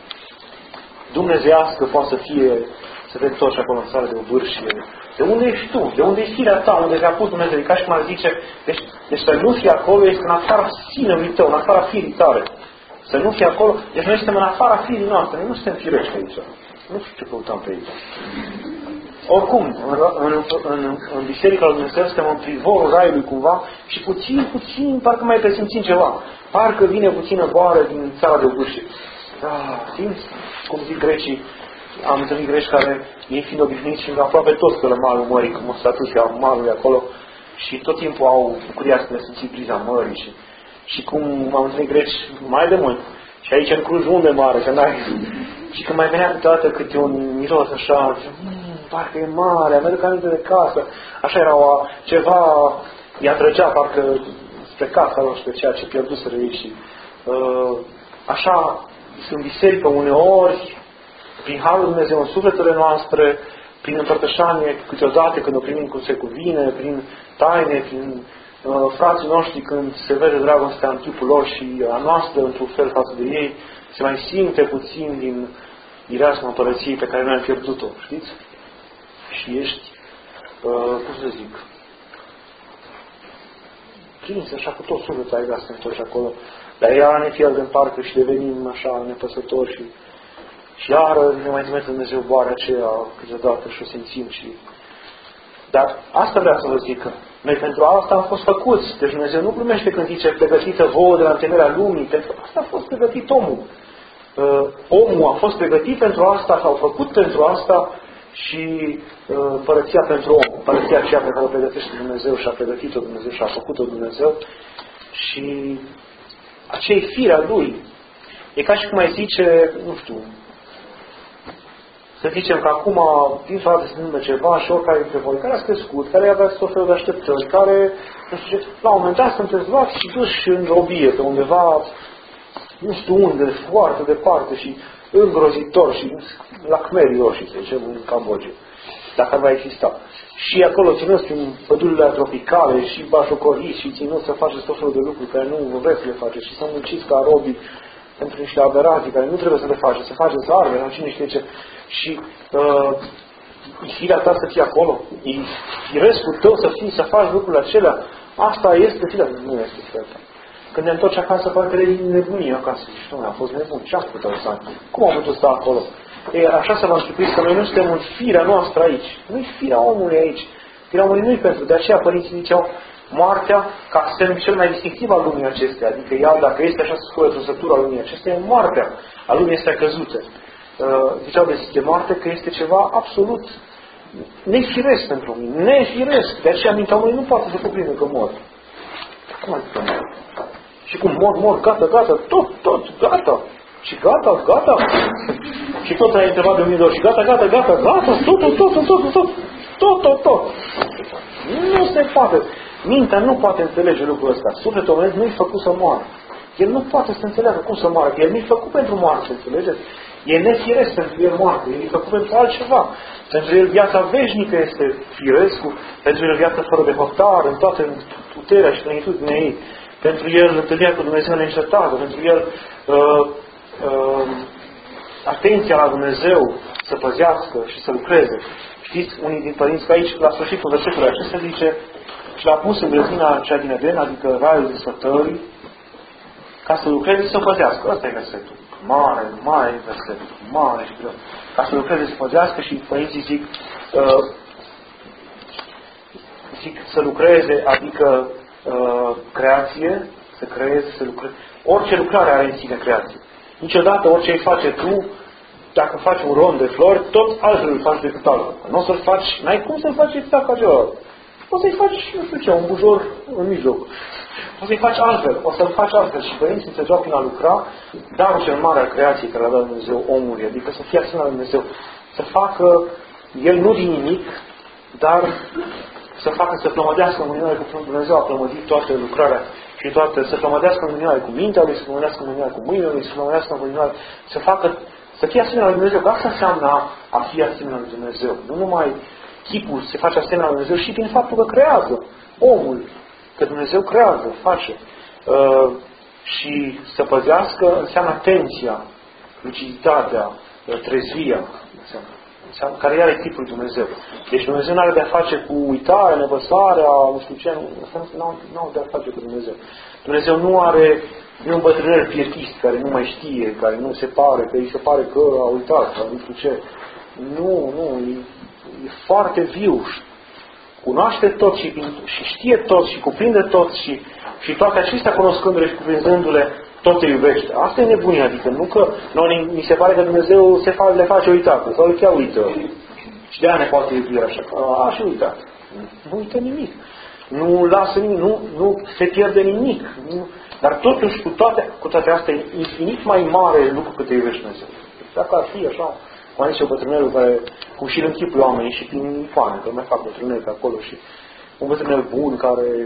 dumnezeiască poate să fie să te întorci acolo în țară de obârșie. De unde ești tu? De unde e firea ta? Unde te-a pus Dumnezeu? Ca și cum ar zice, deci, deci să nu fii acolo este în afara sinelui tău, în afara firii tale. Să nu fie acolo. Deci noi suntem în afara firii noastre. Noi nu suntem firești aici. Nu știu ce căutăm pe aici. Oricum, în, în, în, în Biserica lui Dumnezeu suntem în privorul raiului cumva și puțin, puțin, parcă mai presimțim ceva. Parcă vine puțină boară din țara de obârșie. Ah, simți? Cum zic grecii, am întâlnit greci care ei fiind obișnuiți și aproape toți pe la malul mării, cum o statuția malului acolo și tot timpul au bucuria să le simți briza mării și Și cum am întâlnit greci mai de mult. Și aici în Cluj unde mare, că n-ai. Și când mai venea câteodată câte un miros așa, zice, mmm, parcă e mare, am aduc aminte de casă. Așa era o, ceva, i-a trăgea parcă spre casa lor, spre ceea ce pierduseră ei. Și uh, așa sunt biserică uneori, prin Harul Dumnezeu în sufletele noastre, prin împărtășanie câteodată când o primim cum se cuvine, prin taine, prin frații noștri când se vede dragostea în chipul lor și a noastră într-un fel față de ei, se mai simte puțin din mireasma împărăției pe care noi am pierdut-o, știți? Și ești, uh, cum să zic, prins așa cu tot sufletul ai vrea să te întorci acolo, dar ea ne pierde în parcă și devenim așa nepăsători și, și iară ne mai trimite Dumnezeu boarea aceea câteodată și o simțim și... Dar asta vreau să vă zic că noi pentru asta am fost făcuți. Deci Dumnezeu nu primește când zice pregătită vouă de la întemeierea lumii. Pentru asta a fost pregătit omul. Uh, omul a fost pregătit pentru asta, s-au făcut pentru asta și uh, împărăția pentru om. Împărăția aceea pe care o pregătește Dumnezeu și a pregătit-o Dumnezeu și a făcut-o Dumnezeu. Și aceea e firea Lui. E ca și cum mai zice, nu știu, să zicem că acum, dintr-o dată se întâmplă ceva și oricare dintre voi, care ați crescut, care aveați tot felul de așteptări, care, nu știu ce, la un moment dat sunteți luați și duși în robie, pe undeva, nu știu unde, foarte departe și îngrozitor și la Khmerii roșii, să zicem, în Cambodgia, dacă va exista. Și acolo ținuți prin pădurile tropicale și bașocoriți și ținuți să faceți tot felul de lucruri care nu vă vreți să le faceți și să munciți ca robii pentru niște aberații care nu trebuie să le faceți, să faceți arme, la cine știe ce. Și uh, e firea ta să fii acolo, e firescul tău să fii, să faci lucrurile acelea. Asta este firea, nu este firea ta. Când ne întorci acasă, parcă de nebunie acasă. Zici, doamne, a fost nebun. Ce-am făcut ăsta? Cum am putut sta acolo? E, așa să vă închipuiți că noi nu suntem în firea noastră aici. Nu-i firea omului aici. Firea omului nu-i pentru. De aceea părinții ziceau, moartea, ca semn cel mai distinctiv al lumii acestea. Adică ea, dacă este așa să spune trăsătura al lumii acestea, e moartea a lumii astea căzute. Uh, ziceau de, de moarte că este ceva absolut nefiresc pentru mine. Nefiresc. De aceea mintea omului nu poate să cuprindă că mor. Cum adică mor? Și cum mor, mor, gata, gata, tot, tot, gata. Și gata, gata. Și tot ai întrebat de mine de ori. Și gata, gata, gata, gata, tot, tot, tot, tot, tot, tot, tot, tot, tot. Nu se poate. Mintea nu poate înțelege lucrul ăsta. Sufletul omenesc nu-i făcut să moară. El nu poate să înțeleagă cum să moară. El nu-i făcut pentru moarte, înțelegeți? E nefiresc pentru el moarte. El e făcut pentru altceva. Pentru el viața veșnică este firescul. Pentru el viața fără de hotare, în toată puterea și plenitudinea ei. Pentru el întâlnirea cu Dumnezeu neîncetată. Pentru el uh, uh, atenția la Dumnezeu să păzească și să lucreze. Știți, unii din părinți că aici, la sfârșitul versetului acesta, zice și l-a pus în grădina cea din Eden, adică raiul sătării, ca să lucreze și să păzească. Ăsta e versetul. Mare, mare verset. Mare și greu. Ca să lucreze și să păzească și părinții zic, uh, zic să lucreze, adică uh, creație, să creeze, să lucreze. Orice lucrare are în sine creație. Niciodată orice îi face tu, dacă faci un rond de flori, tot altfel îl faci decât altfel. Nu o să-l faci, n-ai cum să-l faci exact ca celălalt. O să-i faci, nu știu ce, un bujor în mijloc. O să-i faci altfel, o să-l faci altfel. Și părinții înțelegeau prin a lucra darul cel mare al creației care l-a dat Dumnezeu omului, adică să fie asemenea Dumnezeu. Să facă el nu din nimic, dar să facă să plămădească în unioare cu Dumnezeu, a plămădit toată lucrarea și toată, să plămădească în unioare cu mintea lui, să plămădească în unioare cu mâinile lui, să plămădească în unioare, să facă, să fie asemenea lui Dumnezeu. Că asta înseamnă a fi asemenea lui Dumnezeu. Nu numai chipul se face asemenea lui Dumnezeu și prin faptul că creează omul. Că Dumnezeu creează, face. Uh, și să păzească înseamnă atenția, luciditatea, trezvia, înseamnă, înseamnă, care are chipul lui Dumnezeu. Deci Dumnezeu nu are de-a face cu uitarea, nevăsarea, nu știu ce, nu au de-a face cu Dumnezeu. Dumnezeu nu are, nu e un bătrânel pietist care nu mai știe, care nu se pare, că îi se pare că a uitat, sau nu știu ce. Nu, nu, e, e foarte viu. Cunoaște tot și, și știe tot și cuprinde tot și, și toate acestea cunoscându-le și cuprinzându-le, tot te iubește. Asta e nebunia, adică nu că noi mi se pare că Dumnezeu se fa, le face uitată sau chiar uită. Și de-aia ne poate iubi așa. A, și uitat. Nu uită nimic. Nu lasă nimic, nu, nu se pierde nimic. Nu. Dar totuși cu toate, cu toate astea e infinit mai mare lucru cât te iubește Dumnezeu. Dacă ar fi așa, cum a zis eu bătrânelul care, cum și-l închipui oamenii și prin icoane, că mai fac bătrânel pe acolo și un bătrânel bun care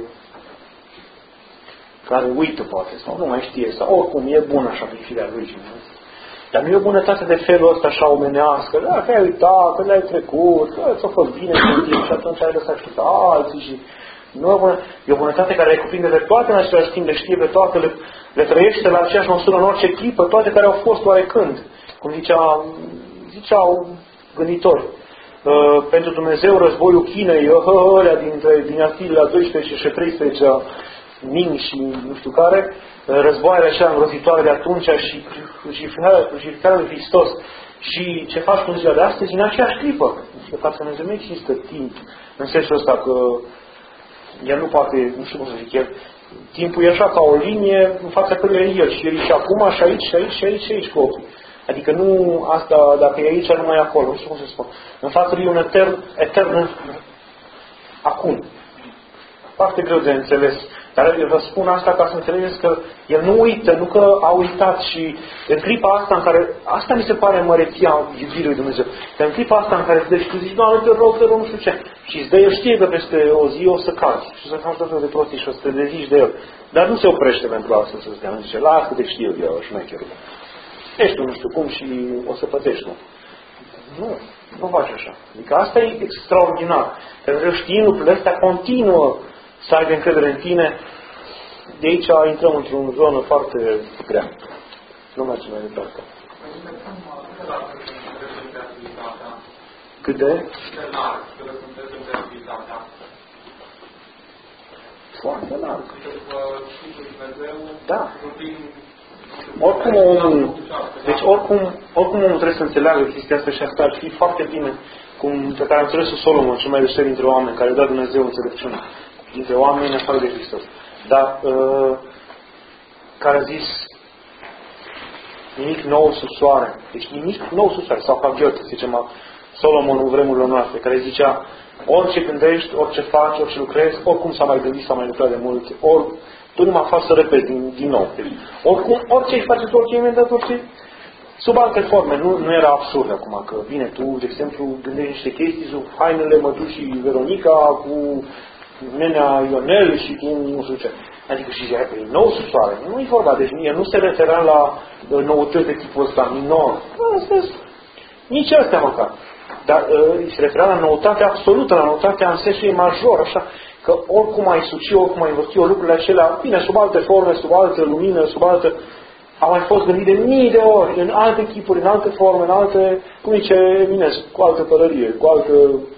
care uită poate, sau nu mai știe, sau oricum e bun așa din firea lui. Dar nu e o bunătate de felul ăsta așa omenească, da, că ai uitat, că le-ai trecut, că ți-a fost bine cu tine și atunci ai lăsat și alții și... Nu e, bună, e o bunătate care le cuprinde pe toate în același timp, le știe pe toate, le, le trăiește la aceeași măsură în orice clipă, toate care au fost oarecând. Cum zicea, ziceau gânditori. Uh, pentru Dumnezeu războiul Chinei, uh, ălea dintre dinastiile a doisprezece și treisprezece, Ming și nu știu care, războaiele așa îngrozitoare de atunci și crucificarea lui Hristos. Și ce faci cu ziua de astăzi, în aceeași clipă. De fapt, Dumnezeu nu există timp în sensul ăsta că el nu poate, nu știu cum să zic el, timpul e așa ca o linie în fața căruia e el. Și el e și acum, și aici, și aici, și aici, și aici cu ochii. Adică nu asta, dacă e aici, nu mai e acolo, nu știu cum să spun. În fața lui e un etern, etern acum. Foarte greu de înțeles. Dar eu vă spun asta ca să înțelegeți că el nu uită, nu că a uitat și în clipa asta în care, asta mi se pare măreția iubirii lui Dumnezeu, că în clipa asta în care îți dă și tu zici, Doamne, te rog, te rog, nu știu ce, și îți dă, el știe că peste o zi o să cazi și să faci tot felul de prostii și o să te dezici de el. Dar nu se oprește pentru asta să-ți dea, nu zice, lasă te știu eu, șmecherul. Ești tu nu știu cum și o să pătești, nu? Nu, nu faci așa. Adică asta e extraordinar. Pentru că știind lucrurile astea continuă să aibă încredere în tine, de aici intrăm într-o zonă foarte grea. Nu mergem mai departe. Cât de? foarte larg. Da. Oricum omul, deci oricum, oricum omul trebuie să înțeleagă chestia asta și asta ar fi foarte bine, cum pe care a înțeles-o Solomon, cel mai deștept dintre oameni, care dă Dumnezeu înțelepciune, dintre oameni afară de Hristos. Dar, uh, care a zis, nimic nou sub soare. Deci nimic nou sub soare. Sau Hagiot, zicem, Solomon în vremurile noastre, care zicea, orice gândești, orice faci, orice lucrezi, oricum s-a mai gândit, s-a mai lucrat de mult, ori tu nu mă faci să repezi din, din nou. Deci, oricum, orice îi faceți, orice inventat, orice, sub alte forme. Nu, nu era absurd acum că vine tu, de exemplu, gândești niște chestii sub hainele mătușii Veronica cu nenea Ionel și cu nu știu ce. Adică și zicea că e nou sub soare. Nu e vorba. Deci el nu se referea la noutăți de tipul ăsta minor. Nici astea măcar. Dar uh, se referea la noutatea absolută, la noutatea în sensul ei major, așa, că oricum ai suci, oricum ai învățit lucrurile acelea, bine, sub alte forme, sub altă lumină, sub altă... Au mai fost gândite de mii de ori, în alte chipuri, în alte forme, în alte, cum zice Eminescu, cu altă părărie, cu altă...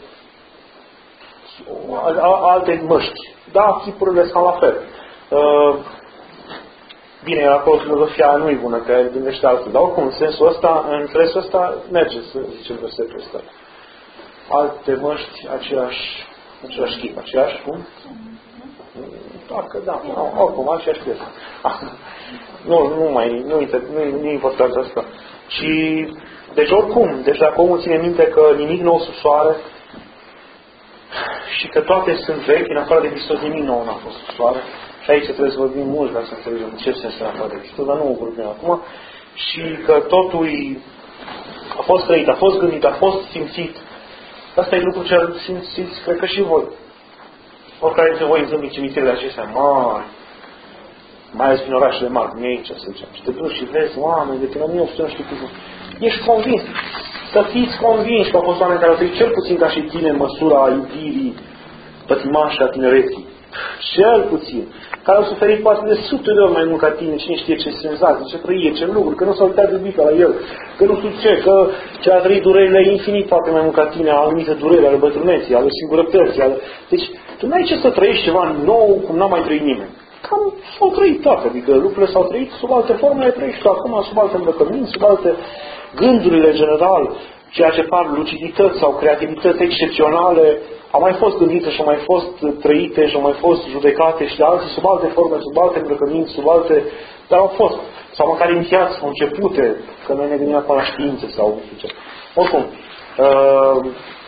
alte măști. Da, chipurile sunt la fel. Uh, bine, acolo filozofia nu e bună, că el gândește altfel. Dar oricum, în sensul ăsta, în înțelesul ăsta, merge să zicem versetul ăsta. Alte măști, aceeași, aceeași chip, aceeași, cum? Dacă, da, oricum, aceeași piesă. Nu, nu mai, nu, nu, nu e important asta. Și, deci oricum, deci dacă omul ține minte că nimic nou sub soare și că toate sunt vechi, în afară de Hristos, nimic nou n-a fost sub soare. Și aici trebuie să vorbim mult ca să înțelegem în ce sens în afară de Hristos, dar nu o vorbim acum. Și că totul a fost trăit, a fost gândit, a fost simțit. Asta e lucru ce simțiți, cred că și voi. Oricare dintre voi întâlniți cimitirile acestea mari, mai ales prin orașele mari, cum e aici, să zicem. Și te duci și vezi oameni de prin o mie opt sute, nu știu cum. Ești convins. Să fiți convinși că au fost oameni care au trăit cel puțin ca și tine în măsura iubirii pătimașă a tinereții. Cel puțin. Care au suferit poate de sute de ori mai mult ca tine, cine știe ce senzații, ce trăie, ce lucruri, că nu s-au uitat de iubită la el, că nu știu ce, că ce a trăit durerile infinit poate mai mult ca tine, anumite dureri ale bătrâneții, ale singurătății. Ale... Deci, tu n-ai ce să trăiești ceva nou cum n-a mai trăit nimeni. Cam s-au trăit toate, adică lucrurile s-au trăit sub alte forme, le trăiești tu acum, sub alte îmbrăcămini, sub alte gândurile în general, ceea ce par lucidități sau creativități excepționale, au mai fost gândite și au mai fost trăite și au mai fost judecate și de alții sub alte forme, sub alte îmbrăcămini, sub alte... Dar au fost. Sau măcar inițiați, au începute, că noi ne gândim acum la științe sau nu știu ce. Oricum. Uh,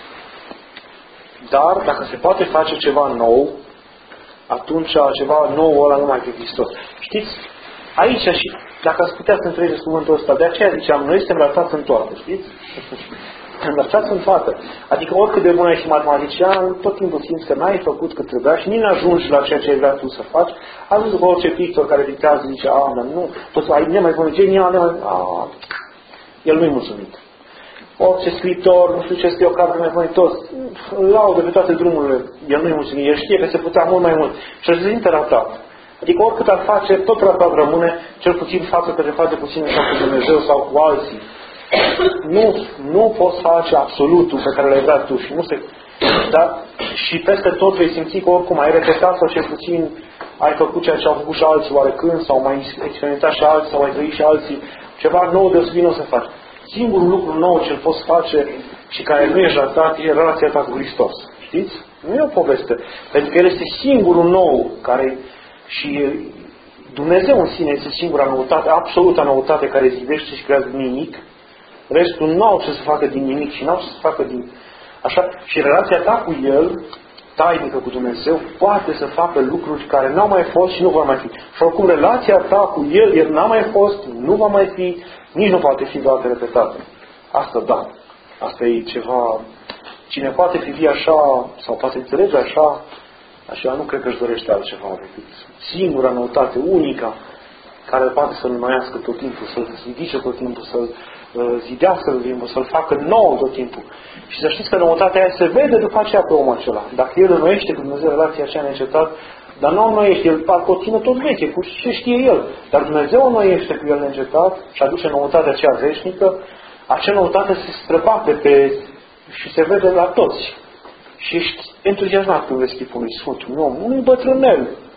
dar, dacă se poate face ceva nou, atunci ceva nou ăla nu mai fi Hristos. Știți? Aici și, dacă ați putea să înțelegeți cuvântul ăsta, de aceea ziceam, noi suntem învățați în toate, știți? Învățați în toate. Adică oricât de bun ai și matematician, tot timpul simți că n-ai făcut cât trebuia și nici n-ajungi la ceea ce ai vrea tu să faci. Ai văzut că orice pictor care dictează zice, a, dar nu, toți ai nemai bun, genial, nemai, a, el nu-i mulțumit. Orice scriitor, nu știu ce scrie o carte mai bună, toți, laudă pe toate drumurile, el nu-i mulțumit, el știe că se putea mult mai mult și își simte ratat. Adică oricât ar face, tot ratat rămâne, cel puțin față că se face puțin sau cu Dumnezeu sau cu alții. Nu, nu poți face absolutul pe care l-ai vrea tu și nu se... Da? Și peste tot vei simți că oricum ai repetat sau cel puțin ai făcut ceea ce au făcut și alții oarecând sau mai experimentat și alții sau mai trăit și alții. Ceva nou deosebit nu o să faci. Singurul lucru nou ce-l poți face și care nu ești ratat e relația ta cu Hristos. Știți? Nu e o poveste. Pentru că El este singurul nou care și Dumnezeu în sine este singura noutate, absoluta noutate care zidește și creează nimic. Restul nu au ce să facă din nimic și nu au ce să facă din... Așa, și relația ta cu El, tainică cu Dumnezeu, poate să facă lucruri care n-au mai fost și nu vor mai fi. Și oricum relația ta cu El, El n-a mai fost, nu va mai fi, nici nu poate fi doar repetată. Asta da. Asta e ceva... Cine poate fi așa, sau poate înțelege așa, așa nu cred că își dorește altceva decât singura noutate, unica, care poate să-L înnoiască tot timpul, să-L ridice tot timpul, să-L zidească tot timpul, să-L facă nou tot timpul. Și să știți că noutatea aia se vede după aceea pe omul acela. Dacă el înnoiește cu Dumnezeu relația aceea neîncetat, dar nu înnoiește, el parcă o ține tot veche, cu ce știe el. Dar Dumnezeu înnoiește cu el neîncetat și aduce noutatea aceea veșnică, acea noutate se străbate pe, și se vede la toți. Și ești entuziasmat când vezi chipul lui Sfânt, un om, unui bătrânel,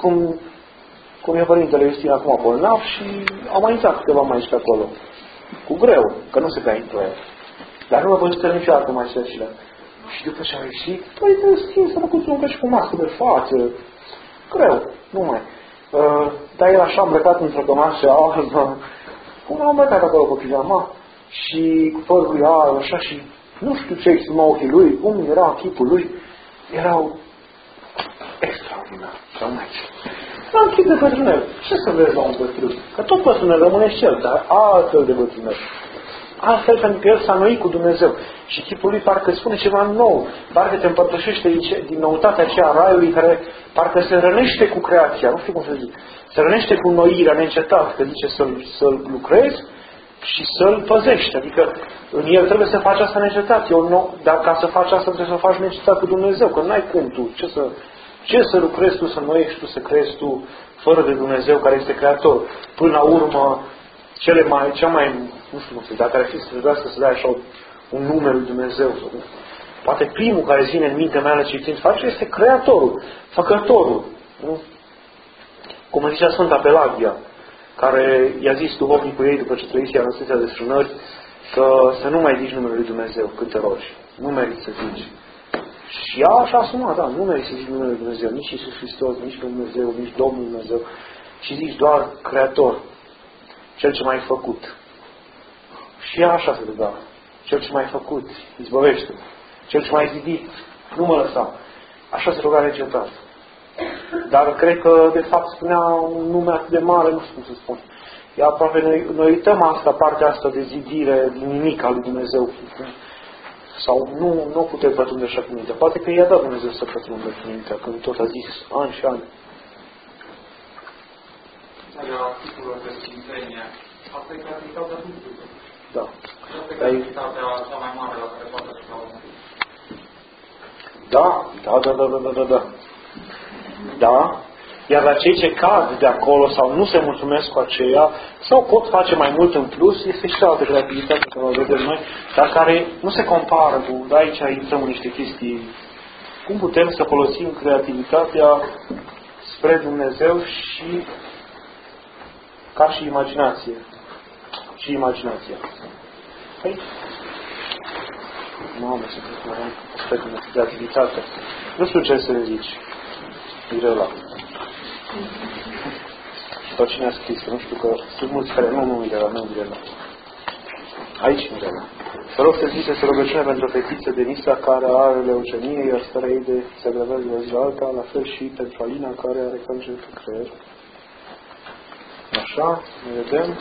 cum, cum e Părintele Iustin acum bolnav și au mai intrat câteva maici pe acolo. Cu greu, că nu se prea intră el. Dar nu l-a văzut el niciodată maicile. Și după ce a ieșit, Părintele Iustin s-a făcut un și cu mască de față. Greu, nu mai. Uh, dar el așa îmbrăcat într-o cămașă albă, cum a îmbrăcat acolo cu pijama și cu părul lui alb, așa, și nu știu ce exprimă ochii lui, cum era chipul lui, erau extraordinar. Sau mai ce. La un chip de bătrânel. Ce să vezi la un bătrân? Că tot bătrânel rămâne și el, dar altfel de bătrânel. Altfel, pentru că el s-a înnoit cu Dumnezeu. Și chipul lui parcă spune ceva nou. Parcă te împărtășește din, ce, din noutatea aceea a raiului care parcă se rănește cu creația. Nu știu cum să zic. Se rănește cu înnoirea neîncetat. Că zice să-l, să-l lucrezi și să-l păzești. Adică în el trebuie să faci asta neîncetat. Nou, dar ca să faci asta trebuie să faci neîncetat cu Dumnezeu. Că n-ai cum tu. Ce să, ce să lucrezi tu, să înnoiești tu, să creezi tu fără de Dumnezeu care este Creator. Până la urmă, cele mai, cea mai, nu știu cum să zic, dacă ar fi să trebuiască să dai așa un nume lui Dumnezeu. Poate primul care îți vine în mintea mea la citind face este Creatorul, Făcătorul. Nu? Cum zicea Sfânta Pelagia, care i-a zis duhovnicul ei după ce trăise anăstăția de strânări, că să nu mai zici numele lui Dumnezeu când te rogi. Nu meriți să zici. Și ea așa asumat, da, nu meriți să zici numele lui Dumnezeu, nici Iisus Hristos, nici Dumnezeu, nici Domnul Dumnezeu, ci zici doar Creator. Cel ce m-ai făcut. Și ea așa se ruga. Cel ce m-ai făcut, izbăvește-mă. Cel ce m-ai zidit, nu mă lăsa. Așa se ruga neîncetat. Dar cred că, de fapt, spunea un nume atât de mare, nu știu cum să spun. Ea aproape, noi, noi uităm asta, partea asta de zidire din nimic al lui Dumnezeu. Sau nu, nu putem pătrunde așa cu mintea. Poate că i-a dat Dumnezeu să pătrundă cu mintea, când tot a zis ani și ani. La articolul de sfințenie, asta e creativitatea Duhului. Da. Asta e creativitatea cea mai mare la care poate să dau. Da, da, da, da, da, da, da. Da. Iar la cei ce cad de acolo sau nu se mulțumesc cu aceea, sau pot face mai mult în plus, este și altă creativitate care o vedem noi, dar care nu se compară cu, da, aici intrăm în niște chestii. Cum putem să folosim creativitatea spre Dumnezeu și ca și imaginație. Și imaginația. Păi, mamă, să preparăm aspectul de creativitate. Nu știu ce să le zici. Mirela. Sau cine a scris, nu știu că sunt mulți care, nu, nu Mirela, nu Mirela. Aici Mirela. Vă rog să ziceți rugăciune pentru o fetiță Denisa care are leucemie, iar starea ei de se agravează de o zi la alta, la fel și pentru Alina care are cancer pe creier. Așa, ne vedem.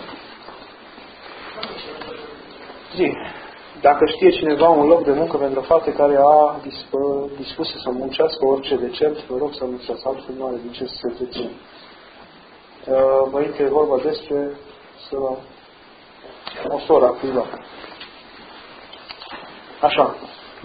Zi, dacă știe cineva un loc de muncă pentru o fată care a dispus să muncească orice decent, vă rog să anunțați, altfel nu are din ce să se întreține. Părinte, e vorba despre sora, o sora cuiva. Așa.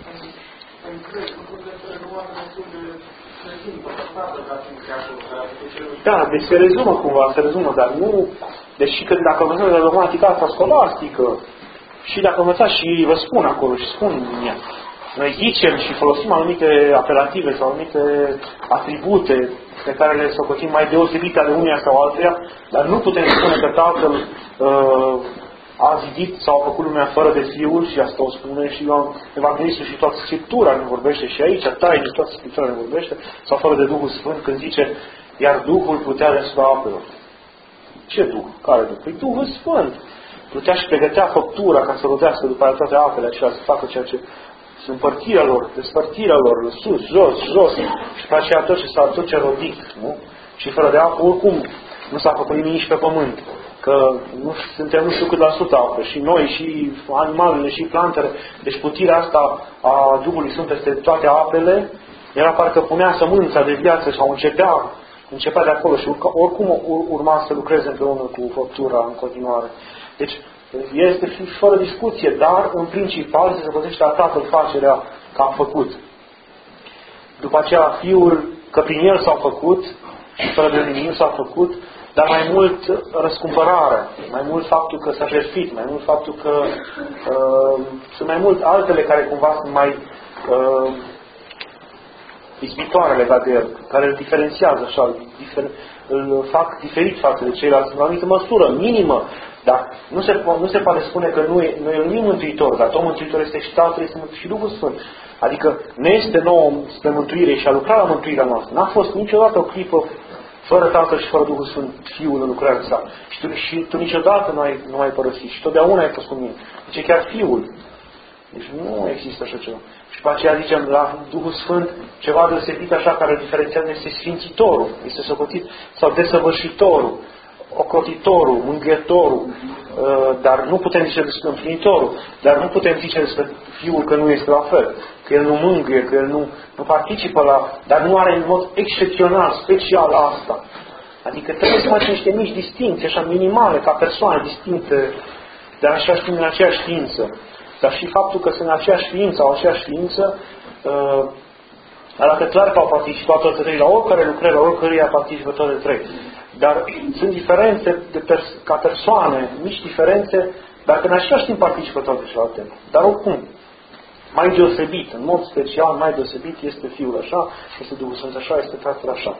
Da, deci se rezumă cumva, se rezumă, dar nu... Deși când dacă învățăm de dogmatica asta scolastică, și dacă învățați și vă spun acolo și spun ea, noi zicem și folosim anumite apelative sau anumite atribute pe care le socotim mai deosebite ale uneia sau alteia, dar nu putem spune că Tatăl uh, a zidit sau a făcut lumea fără de Fiul și asta o spune și Evanghelistul și toată Scriptura ne vorbește și aici, tainic toată Scriptura ne vorbește, sau fără de Duhul Sfânt când zice, iar Duhul putea deasupra apelor. Ce Duh? Care Duh? Păi Duhul Sfânt. Putea și pregătea făptura ca să rodească după aia toate apele acelea, să facă ceea ce sunt împărțirea lor, despărțirea lor, sus, jos, jos, și după aceea tot ce s-a tot ce rodit, nu? Și fără de apă, oricum, nu s-a făcut nimic nici pe pământ. Că nu suntem nu știu cât la sută apă, și noi, și animalele, și plantele. Deci putirea asta a Duhului Sfânt peste toate apele, era parcă punea sămânța de viață sau începea, începea de acolo și oricum urma să lucreze împreună cu făptura în continuare. Deci este și fără discuție, dar în principal se găsește a Tatăl facerea că a făcut. După aceea Fiul, că prin El s-au făcut și fără de nimic s-a făcut, dar mai mult răscumpărarea, mai mult faptul că s-a jertfit, mai mult faptul că uh, sunt mai mult altele care cumva sunt mai uh, izbitoare legat de el, care îl diferențiază așa, difer, îl fac diferit față de ceilalți, în o anumită măsură, minimă, dar nu se, nu se poate spune că nu e, noi nu e Mântuitor, dar tot Mântuitor este și Tatăl, este și Duhul Sfânt. Adică ne este nouă spre mântuire și a lucrat la mântuirea noastră. N-a fost niciodată o clipă fără Tatăl și fără Duhul Sfânt, Fiul în lucrarea sa. Și tu, și tu niciodată nu ai, nu ai părăsit. Și totdeauna ai fost cu mine. Deci chiar Fiul. Deci nu există așa ceva. Și pe aceea zicem la Duhul Sfânt ceva deosebit așa care îl diferențiază este Sfințitorul. Este socotit sau desăvârșitorul, ocrotitorul, mângâietorul, dar nu putem zice despre împlinitorul, dar nu putem zice despre Fiul că nu este la fel, că El nu mângâie, că El nu, nu participă la, dar nu are în mod excepțional, special asta. Adică trebuie să facem niște mici distinții, așa minimale, ca persoane distincte, dar așa știm în aceeași ființă. Dar și faptul că sunt în aceeași ființă, au aceeași ființă, uh, arată clar că au participat toate trei la oricare lucrare, la oricăruia participă toate trei. Dar sunt diferențe de pers- ca persoane, mici diferențe, dar că în același timp participă toate celelalte. Dar oricum, mai deosebit, în mod special, mai deosebit este Fiul așa, este Duhul Sfânt așa, este Tatăl așa.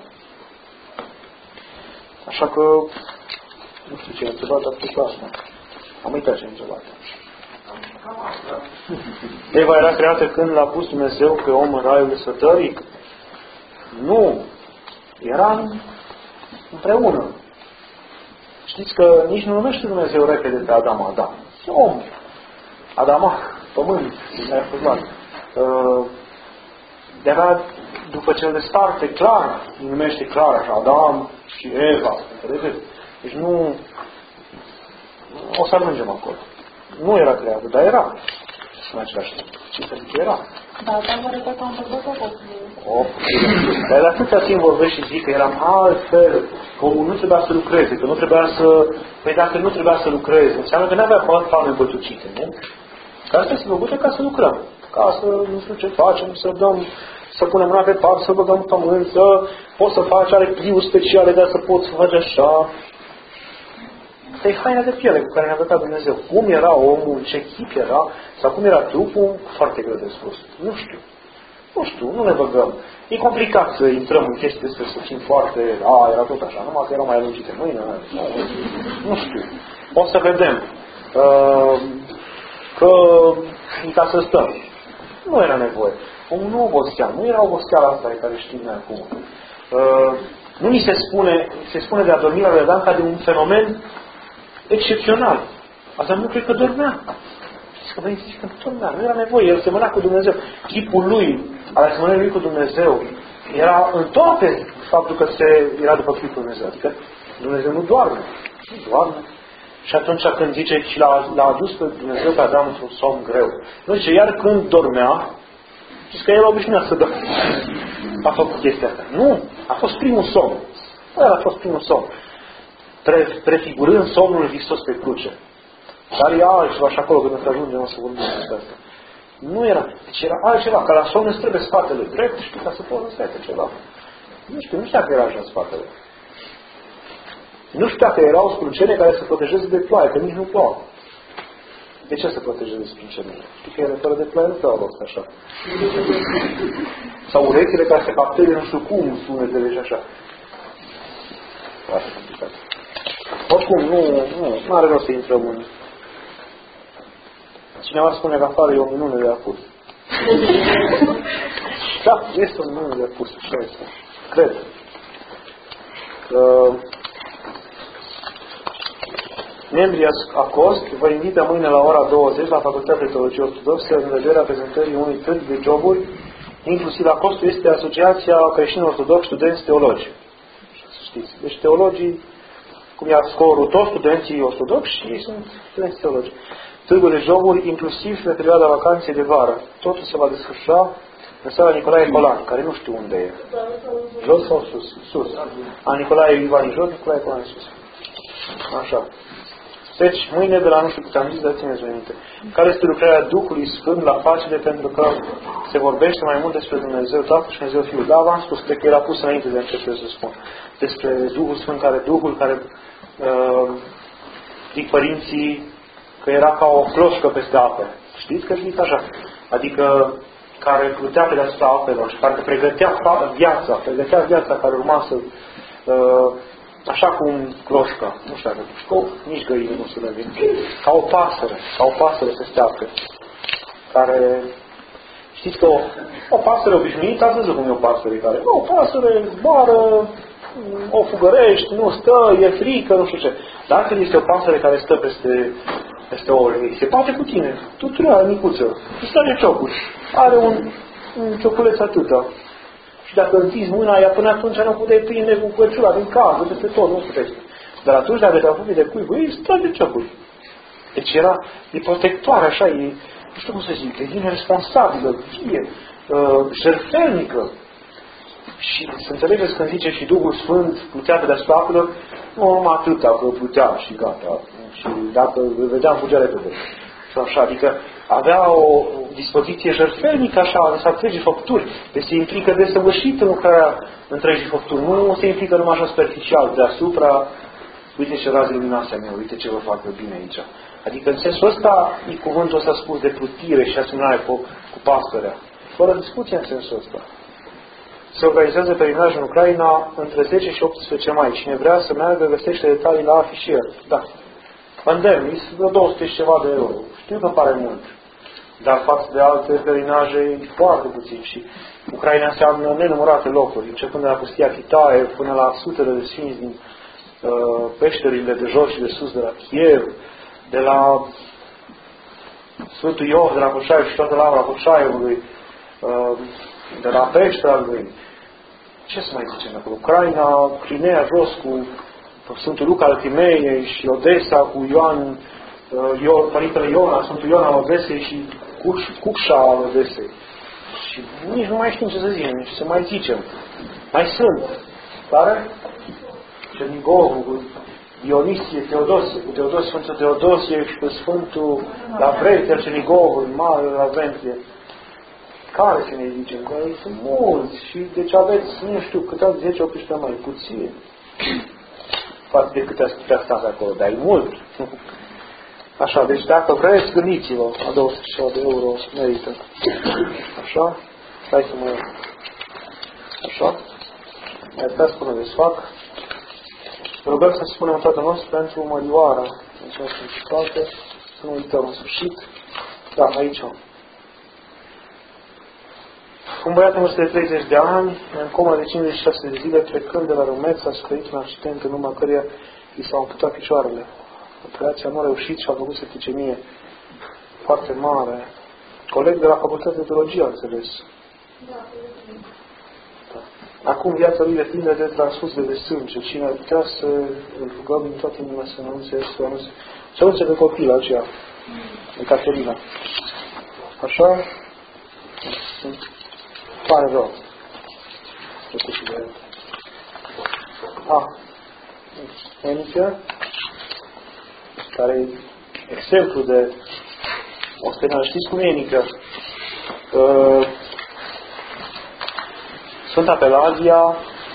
Așa că, nu știu ce a întrebat, dar pe asta. Am uitat ce a întrebat. Eva era creată când l-a pus Dumnezeu pe om în raiul sătăric? Nu. Era împreună. Știți că nici nu numește Dumnezeu repede pe Adam Adam. E om. Adama, pământ, ne-a fost de-abia după ce îl desparte, clar, îi numește clar așa, Adam și Eva. Înțelegeți? Deci nu... O să ajungem acolo. Nu era creată, dar era. În același timp. Ce să zic, era. Da, dar mă repet că am văzut o Oh, dar de atâția timp vorbesc și zic că eram altfel, că omul nu trebuia să lucreze, că nu trebuia să... Păi dacă nu trebuia să lucreze, înseamnă că nu avea palme bătucite, nu? Că astea se făcute ca să lucrăm. Ca să nu știu ce facem, să dăm, să punem mâna pe par, să băgăm pământ, să poți să faci, are pliuri speciale, dar să poți să faci așa. Asta e haina de piele cu care ne-a băgat Dumnezeu. Cum era omul, ce chip era, sau cum era trupul, foarte greu de spus. Nu știu. Nu știu, nu ne băgăm. E complicat să intrăm în chestii despre să fim foarte... A, era tot așa, numai că erau mai lungite mâine. Nu, nu știu. O să vedem. Uh, că e ca să stăm. Nu era nevoie. Omul nu obosea. Nu era oboseala asta care știm noi acum. Uh, nu ni se spune, se spune de adormirea lui Adam ca de un fenomen excepțional. Asta nu cred că dormea. Știți că vrei zici că nu dormea. Nu era nevoie. El semăna cu Dumnezeu. Chipul lui, al asemănării lui cu Dumnezeu, era în toate faptul că se era după chipul Dumnezeu. Adică Dumnezeu nu doarme. Nu doarme. Și atunci când zice și l-a, l-a adus pe Dumnezeu pe Adam într-un somn greu. Nu zice, iar când dormea, zice că el obișnuia să dorme. A făcut chestia asta. Nu. A fost primul somn. El a fost primul somn. Pre, prefigurând somnul Hristos pe cruce. Dar e altceva și acolo când ajungem o să vorbim despre asta. Nu era. Deci era altceva. Ca la somn îți trebuie spatele drept și ca să poți să stai pe ceva. Nu știu, nu știu dacă era așa spatele. Nu știu dacă erau sprâncene care se protejeze de ploaie, că nici nu plouă. De ce se protejeze de sprâncenele? Știi că ele fără de ploaie nu plouă rost așa. Sau urechile care se capteze nu știu cum sunetele și așa. Foarte complicat. Oricum, nu, nu, nu are rost să intrăm în... Cineva spune că afară e o minune de apus. Da, este o minune de apus. Așa este. Cred. Că... Membrii ACOST vă invită mâine la ora douăzeci la Facultatea de Teologie Ortodoxă în vederea prezentării unui târg de joburi, inclusiv ACOST este Asociația Creștinilor Ortodoxi Studenți Teologi. Să știți. Deci teologii, cum e scorul, toți studenții ortodoxi și ei sunt studenți teologi. Târgul de joburi, inclusiv pe perioada vacanței de vară. Totul se va desfășura în sala Nicolae Colan, care nu știu unde e. Jos sau sus? Sus. A Nicolae Ivani jos, Nicolae Colan sus. Așa. Deci, mâine de la nu știu cât am zis, dar țineți minte. Care este lucrarea Duhului Sfânt la facile, pentru că se vorbește mai mult despre Dumnezeu Tatăl și Dumnezeu Fiul. Da, v-am spus, cred că era pus înainte de început să spun. Despre Duhul Sfânt, care Duhul care uh, zic părinții că era ca o cloșcă peste apă. Știți că zic așa? Adică care plutea pe deasupra apelor și care pregătea viața, pregătea viața care urma să, uh, așa cum cloșca, nu știu dacă știu, nici găină nu se vede, ca o pasăre, ca o pasăre se steapă, care, știți că o, o pasăre obișnuită, ați văzut cum e o pasăre care, o pasăre zboară, o fugărești, nu stă, e frică, nu știu ce. Dar când este o pasăre care stă peste, peste ouăle, se bate cu tine, tu trebuie micuță, îți trage ciocul, are un, un cioculeț atâta. Și dacă întizi mâna, ea până atunci nu puteai prinde cu căciula din casă, peste tot, nu puteai. Dar atunci, dacă te apropii de cuibul ei, îți trage ciocul. Deci era, e protectoare, așa, e, nu știu cum să zic, e bine responsabilă, vie, uh, jertfelnică. Și să înțelegeți când zice și Duhul Sfânt plutea pe deasupra apelor, nu numai atâta, că plutea și gata. Și dacă îl vedeam, fugea repede. Și așa, adică avea o dispoziție jertfelnică, așa, să întregi făpturi. Deci se implică desăvârșit în lucrarea întregii făpturi. Nu se implică numai așa superficial, deasupra, uite ce raze luminoase mea, uite ce vă fac bine aici. Adică în sensul ăsta, e cuvântul ăsta spus de plutire și asemănare cu, cu pasărea. Fără discuție în sensul ăsta. Se organizează pelerinaj în Ucraina între zece și optsprezece mai. Cine vrea să meargă, găsește detalii la afișier. Da. Îndemn, e vreo două sute și ceva de euro. Știu că pare mult. Dar față de alte pelinaje e foarte puțin. Și Ucraina înseamnă nenumărate locuri. Începând de la pustia Kitaev până la sutele de sfinți din uh, peșterile de jos și de sus, de la Kiev, de la Sfântul Iov, de la Coșaiu și toată lavra Coșaiului, uh, de la peștera lui. Ce să mai zicem acolo? Ucraina, Crimea jos cu Sfântul Luca al Crimeiei și Odessa cu Ioan, uh, Părintele Iona, Sfântul Ion al Odesei și Cucșa al Odesei. Și nici nu mai știm ce să zicem, ce să mai zicem. Mai sunt. Care? Cernigovul, cu Dionisie, Teodosie, cu Teodosie, Sfântul Teodosie și cu Sfântul Lavrentie, Cernigovul, Mare Lavrentie. Care să ne zicem? Că sunt mulți și deci aveți, nu știu, câte zece optsprezece mai puțin față de câte ați putea sta acolo, dar e mult. Așa, deci dacă vreți, gândiți-vă, a două sute de euro merită. Așa, hai să mă... Așa, mai puteți spune de sfac. Rugăm să spunem toată noastră pentru Mărioara, în această încercare, să nu uităm în sfârșit. Da, aici. Un băiat în vârstă de treizeci de ani, în comă de cincizeci și șase de zile, plecând de la Rumeț, a suferit un accident în urma căreia i s-au amputat picioarele. Operația nu a reușit și a făcut septicemie foarte mare. Coleg de la Facultatea de Teologie, a înțeles. Da. Acum viața lui depinde de transfuzie de sânge. Cine ar putea să îl rugăm din toată inima să anunțe, să anunțe, să anunțe pe copilul aceea, de Caterina. Așa? Pare rău. A. Enică, care e exemplu de ostenare. Știți cum e Enică? Uh, Sfânta Pelagia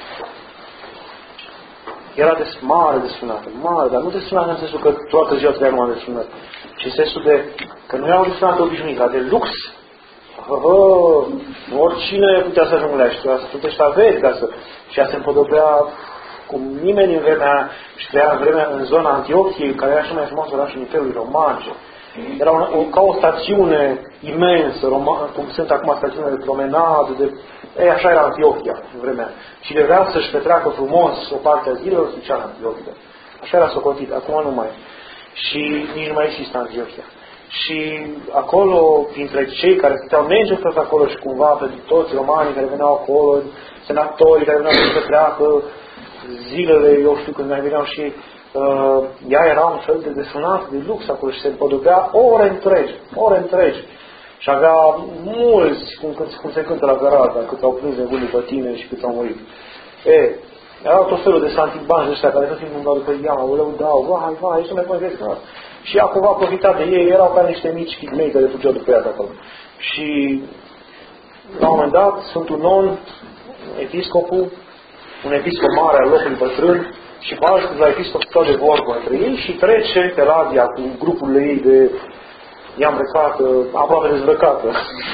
era de mare de sunată, mare, dar nu de sunată în sensul că toată ziua trebuia numai de sunată, ci în sensul de că nu erau de sunată obișnuită, de lux. Oh, oricine putea să ajungă la ea și trebuia să plătești aveți ca să... Și ea se împodobea cum nimeni în vremea și trăia în vremea în zona Antiochiei, care era cel mai frumos oraș în Imperiul Romance. Era una, o, ca o stațiune imensă, Roma, cum sunt acum stațiune de promenadă, de... Ei, așa era Antiochia în vremea. Și de vrea să-și petreacă frumos o parte a zilelor, se ducea în Antiochia. Așa era socotit, acum nu mai. Și nici nu mai există Antiochia. Și acolo, printre cei care stăteau neîncetat acolo și cumva pe toți romanii care veneau acolo, senatorii care veneau să petreacă zilele, eu știu, când mai veneau și uh, ea era un fel de desunat de lux acolo și se împodobea ore întregi, ore întregi. Și avea mulți, cum, cum se cântă la Gărada, cât au plâns nebunii pe tine și cât au murit. E, erau tot felul de santibanji ăștia care tot timpul îmi dau după ea, o lău dau, vai, vai, aici nu mai poate găsi. Și ea cumva profita de ei, erau ca niște mici chigmei care fugeau după ea de acolo. Și la un moment dat, Sfântul Non, episcopul, un episcop mare al locului bătrân, și Pașcu la episcop stau de vorbă între ei și trece Pelagia cu grupurile ei de ea îmbrăcată, aproape dezbrăcată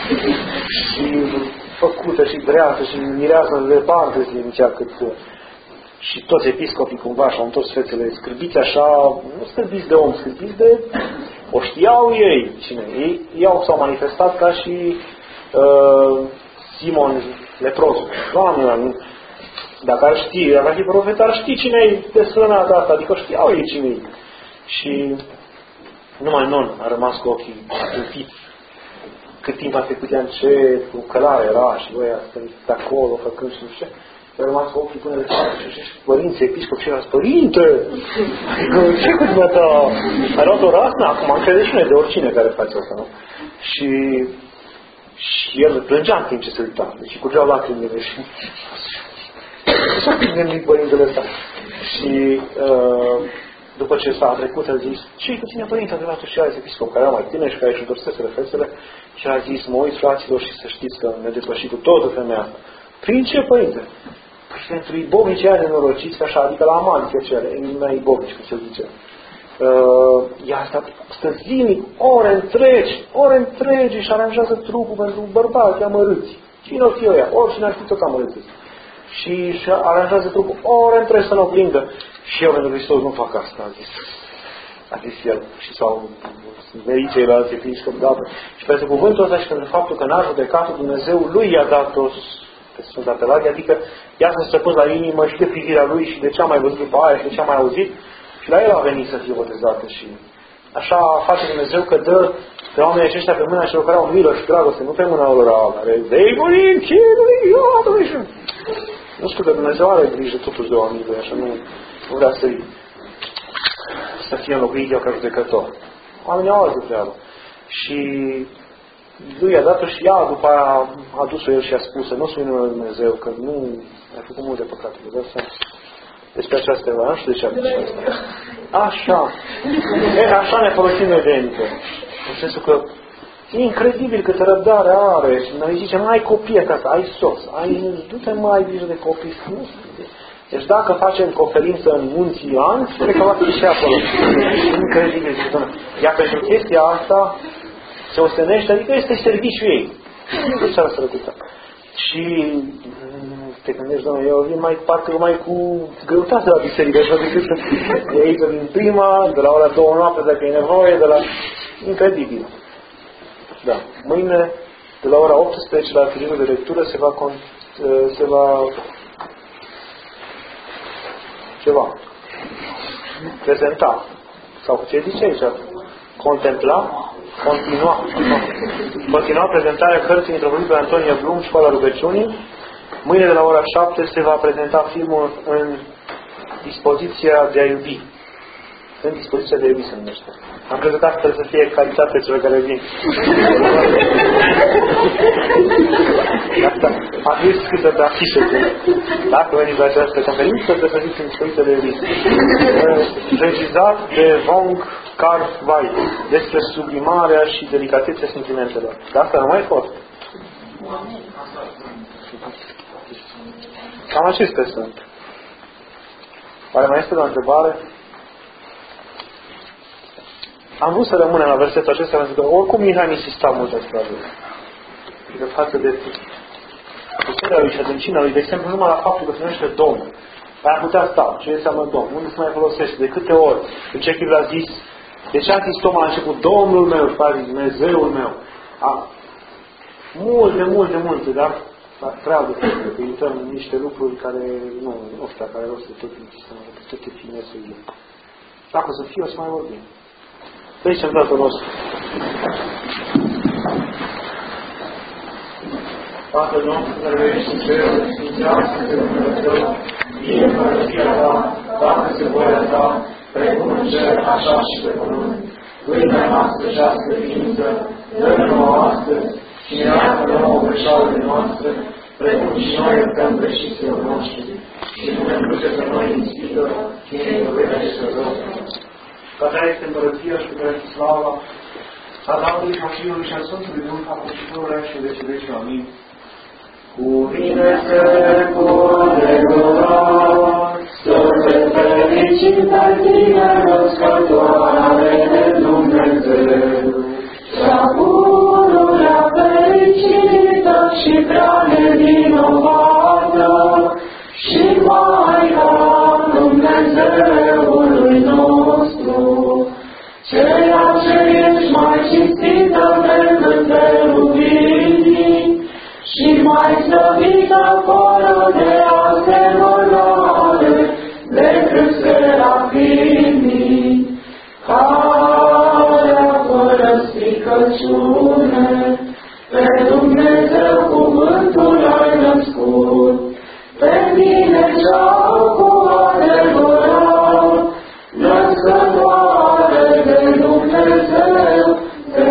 și făcută și dreasă și mireasă de departe, se zicea cât... Și toți episcopii cumva și-au întors fețele scârbiți așa, nu scârbiți de om, scârbiți de... O știau ei, cine? Ei, ei au, s-au manifestat ca și uh, Simon leprosul. Doamne, dacă ar ști, dacă ar fi profet, ar ști cine-i desfrânat asta, adică știau ei cine-i. Și numai non a rămas cu ochii înfiți. Cât timp a trecut ea încet, cu călare era și voi a stărit de acolo, făcând și nu știu. A rămas cu ochii până de față și acești părinți, episcopi, și a zis, Părinte! Adică, ce cu dumneata? Ai luat o rasnă? Acum am crede și noi de oricine care face asta, nu? Și, și el plângea în timp ce se uita. Deci curgeau lacrimile și... S-a gândit părintele ăsta. Și uh, după ce s-a trecut, a zis, ce-i cu tine, părinte? A venit și alți episcop care era mai tine și care își întorseseră fețele și a zis, mă uit, fraților, și să știți că ne depășit cu totul femeia asta. Prin ce, părinte? Păi pentru ibovici aia nenorociți, așa, adică la amanți aceea, elimina ibovici, cum se zice. Uh, ea a stat, stă zilnic, ore întregi, ore întregi și aranjează trupul pentru bărbați amărâți. Cine o fi ăia? Oricine ar fi tot amărâți. Și își aranjează trupul ore întregi să nu o prindă. Și eu, pentru Hristos, nu fac asta, a zis. A zis el. Și s-au verit ceilalți episcopi, da. Și pentru cuvântul ăsta și pentru faptul că n-a judecat Dumnezeu, lui i-a dat-o pe Sfânta Pelagie, adică ea s-a străpus la inimă și de privirea lui și de ce a mai văzut după aia și de ce a mai auzit. Și la el a venit să fie botezată și așa face Dumnezeu că dă pe oamenii aceștia pe mâna celor care au milă și dragoste, nu pe mâna lor care demoni, cerului, iadului și... Nu știu că Dumnezeu are grijă totuși de oamenii lui, așa nu, nu vrea să-i să fie înlocuit eu ca judecător. Oamenii au altă treabă. Și lui a dat-o și ea, după aia a dus-o el și a spus, nu spune numele lui Dumnezeu, că nu ai făcut multe păcate. Vă dați seama? Despre această nu știu de ce a zis asta. Așa. E, așa ne folosim noi de enică. În sensul că e incredibil câtă răbdare are. Și noi zicem, ai copii acasă, ai soț, ai, du-te mai ai grijă de copii. Nu știu. Deci dacă facem conferință în munții Anți, cred că va fi și acolo. Incredibil. Iar pentru chestia asta se ostenește, adică este serviciul ei. Nu s-ar sărăcuta. Și te gândești, doamne, eu vin mai, parcă mai cu greutate la biserică, așa decât de aici din prima, de la ora două noapte, dacă e nevoie, de la... Incredibil. Da. Mâine, de la ora optsprezece, la filmul de lectură, se va, con... se va... ceva. Prezenta. Sau ce zice aici? Contempla. Continua. Continua prezentarea cărții introducute de Antonia Blum, Școala Rugăciunii. Mâine de la ora șapte se va prezenta filmul în dispoziția de a iubi. În dispoziția de a iubi se numește. Am crezut că asta să fie calitate celor care vin. Asta a fost scrisă pe afișă. Dacă veniți la această conferință, să găsiți în dispoziția de a iubi. Regizat de Wong Kar-wai despre sublimarea și delicatețea sentimentelor. Dar asta nu mai fost. Cam acestea sunt. Oare mai este o întrebare? Am vrut să rămânem la versetul acesta pentru că oricum Mihai mi insista mult asupra lui. Adică față de puterea lui și adâncina lui, de exemplu, numai la faptul că se numește Domn. Dar ar putea sta. Ce înseamnă Domn? Unde se mai folosește? De câte ori? De ce Chiril a zis? De ce a zis Toma la început? Domnul meu, și a zis Dumnezeul meu. A, multe, multe, multe, dar prea de fără, că intrăm în niște lucruri care nu, nu știu, care rost de tot toate finesurile. Dacă o să fie, o să mai vorbim. Deci am dat-o nostru. Tatăl nostru care ești în cer, sfințească-se numele Tău, vie împărăția Ta, facă-se voia Ta, precum în cer, așa și pe pământ. Pâinea noastră cească ființă, dă-ne nouă astăzi și ne iartă nouă greșalele noastre, precum și noi iertăm greșiților noștri. Și nu ne duce pe noi în ispită, ci ne izbăvește rău. Ca Ta este împărăția și puterea și slava, a Tatălui și a Fiului și a Sfântului Duh, acum și pururea și vece vece. Amin. Cuvine-se cu regulat, să te fericim pe tine, născătoare de Dumnezeu, pururea fericită și prea nevinovată și Maica Dumnezeului nostru, ceea ce ești mai cinstită decât cherubinii și mai slăvită fără de asemănare decât serafimii, care fără stricăciune pe Dumnezeu cuvântul ai născut, pe mine cea cu adevărat, născătoare de Dumnezeu, te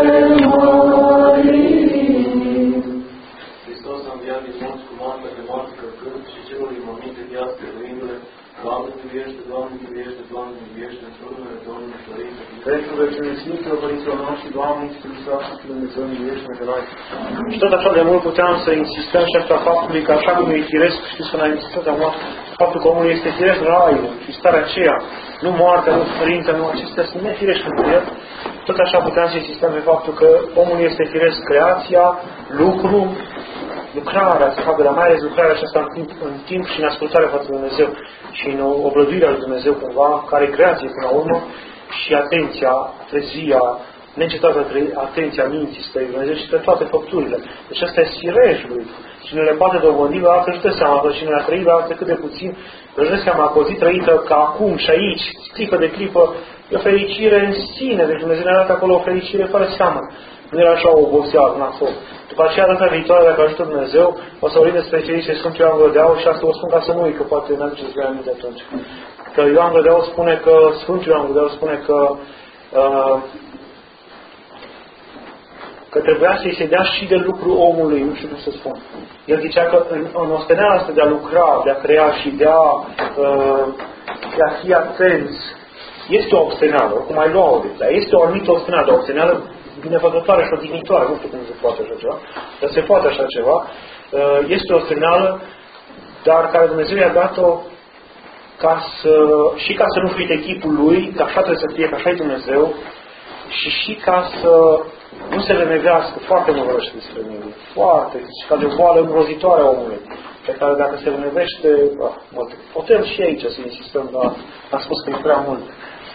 mărim. Hristos a înviat din morți cu moartea de moarte călcând și celor imormite viață dăruindu-le, Doamne miluiește, Doamne miluiește, Doamne miluiește, într-o numele Domnului Părinte. Pentru rugăciune Sfinților Părinților noștri, Doamne, Iisus Hristos și Dumnezeu, miluiește-ne pe noi. Și tot așa de mult puteam să insistăm și asupra faptului că așa cum e firesc, știți că n-am insistat acum, faptul că omul este firesc raiul și starea aceea, nu moartea, nu suferința, nu acestea sunt nefirești pentru el. Tot așa puteam să insistăm pe faptul că omul este firesc creația, lucru, lucrarea, să facă, dar mai ales lucrarea aceasta în timp, în timp și în ascultare față de Dumnezeu și în oblăduirea lui Dumnezeu cumva, care e creație până la urmă, și atenția, trezia, neîncetată atenția minții spre Dumnezeu și spre toate făpturile. Deci asta e sireș lui. Cine le poate dobândi la altă, își dă seama că cine le-a trăit la altă cât de puțin, își dă seama că o zi trăită ca acum și aici, clipă de clipă, e o fericire în sine. Deci Dumnezeu ne arată acolo o fericire fără seamă. Nu era așa o oboseală, n-a fost. După aceea, data viitoare, dacă ajută Dumnezeu, o să vorbim despre ferice Sfântul Ioan Gură și asta o spun ca să nu uit, că poate ne aduceți de aminte atunci. Că Ioan Gură spune că, Sfântul Ioan Gură spune că uh, că trebuia să-i se dea și de lucru omului, nu știu cum să spun. El zicea că în, în osteneala asta de a lucra, de a crea și de a, uh, de a fi atenți, este o osteneală, oricum ai lua-o, dar este o anumită osteneală, o osteneală binefăcătoare și odihnitoare, nu știu cum se poate așa ceva, dar se poate așa ceva. Este o semnală, dar care Dumnezeu i-a dat-o ca să, și ca să nu fie chipul lui, că așa trebuie să fie, că așa e Dumnezeu, și și ca să nu se renevească, foarte mult vorbește despre mine, foarte, ca de o boală îngrozitoare a omului, pe care dacă se renevește, ah, putem și aici să insistăm, dar am spus că e prea mult.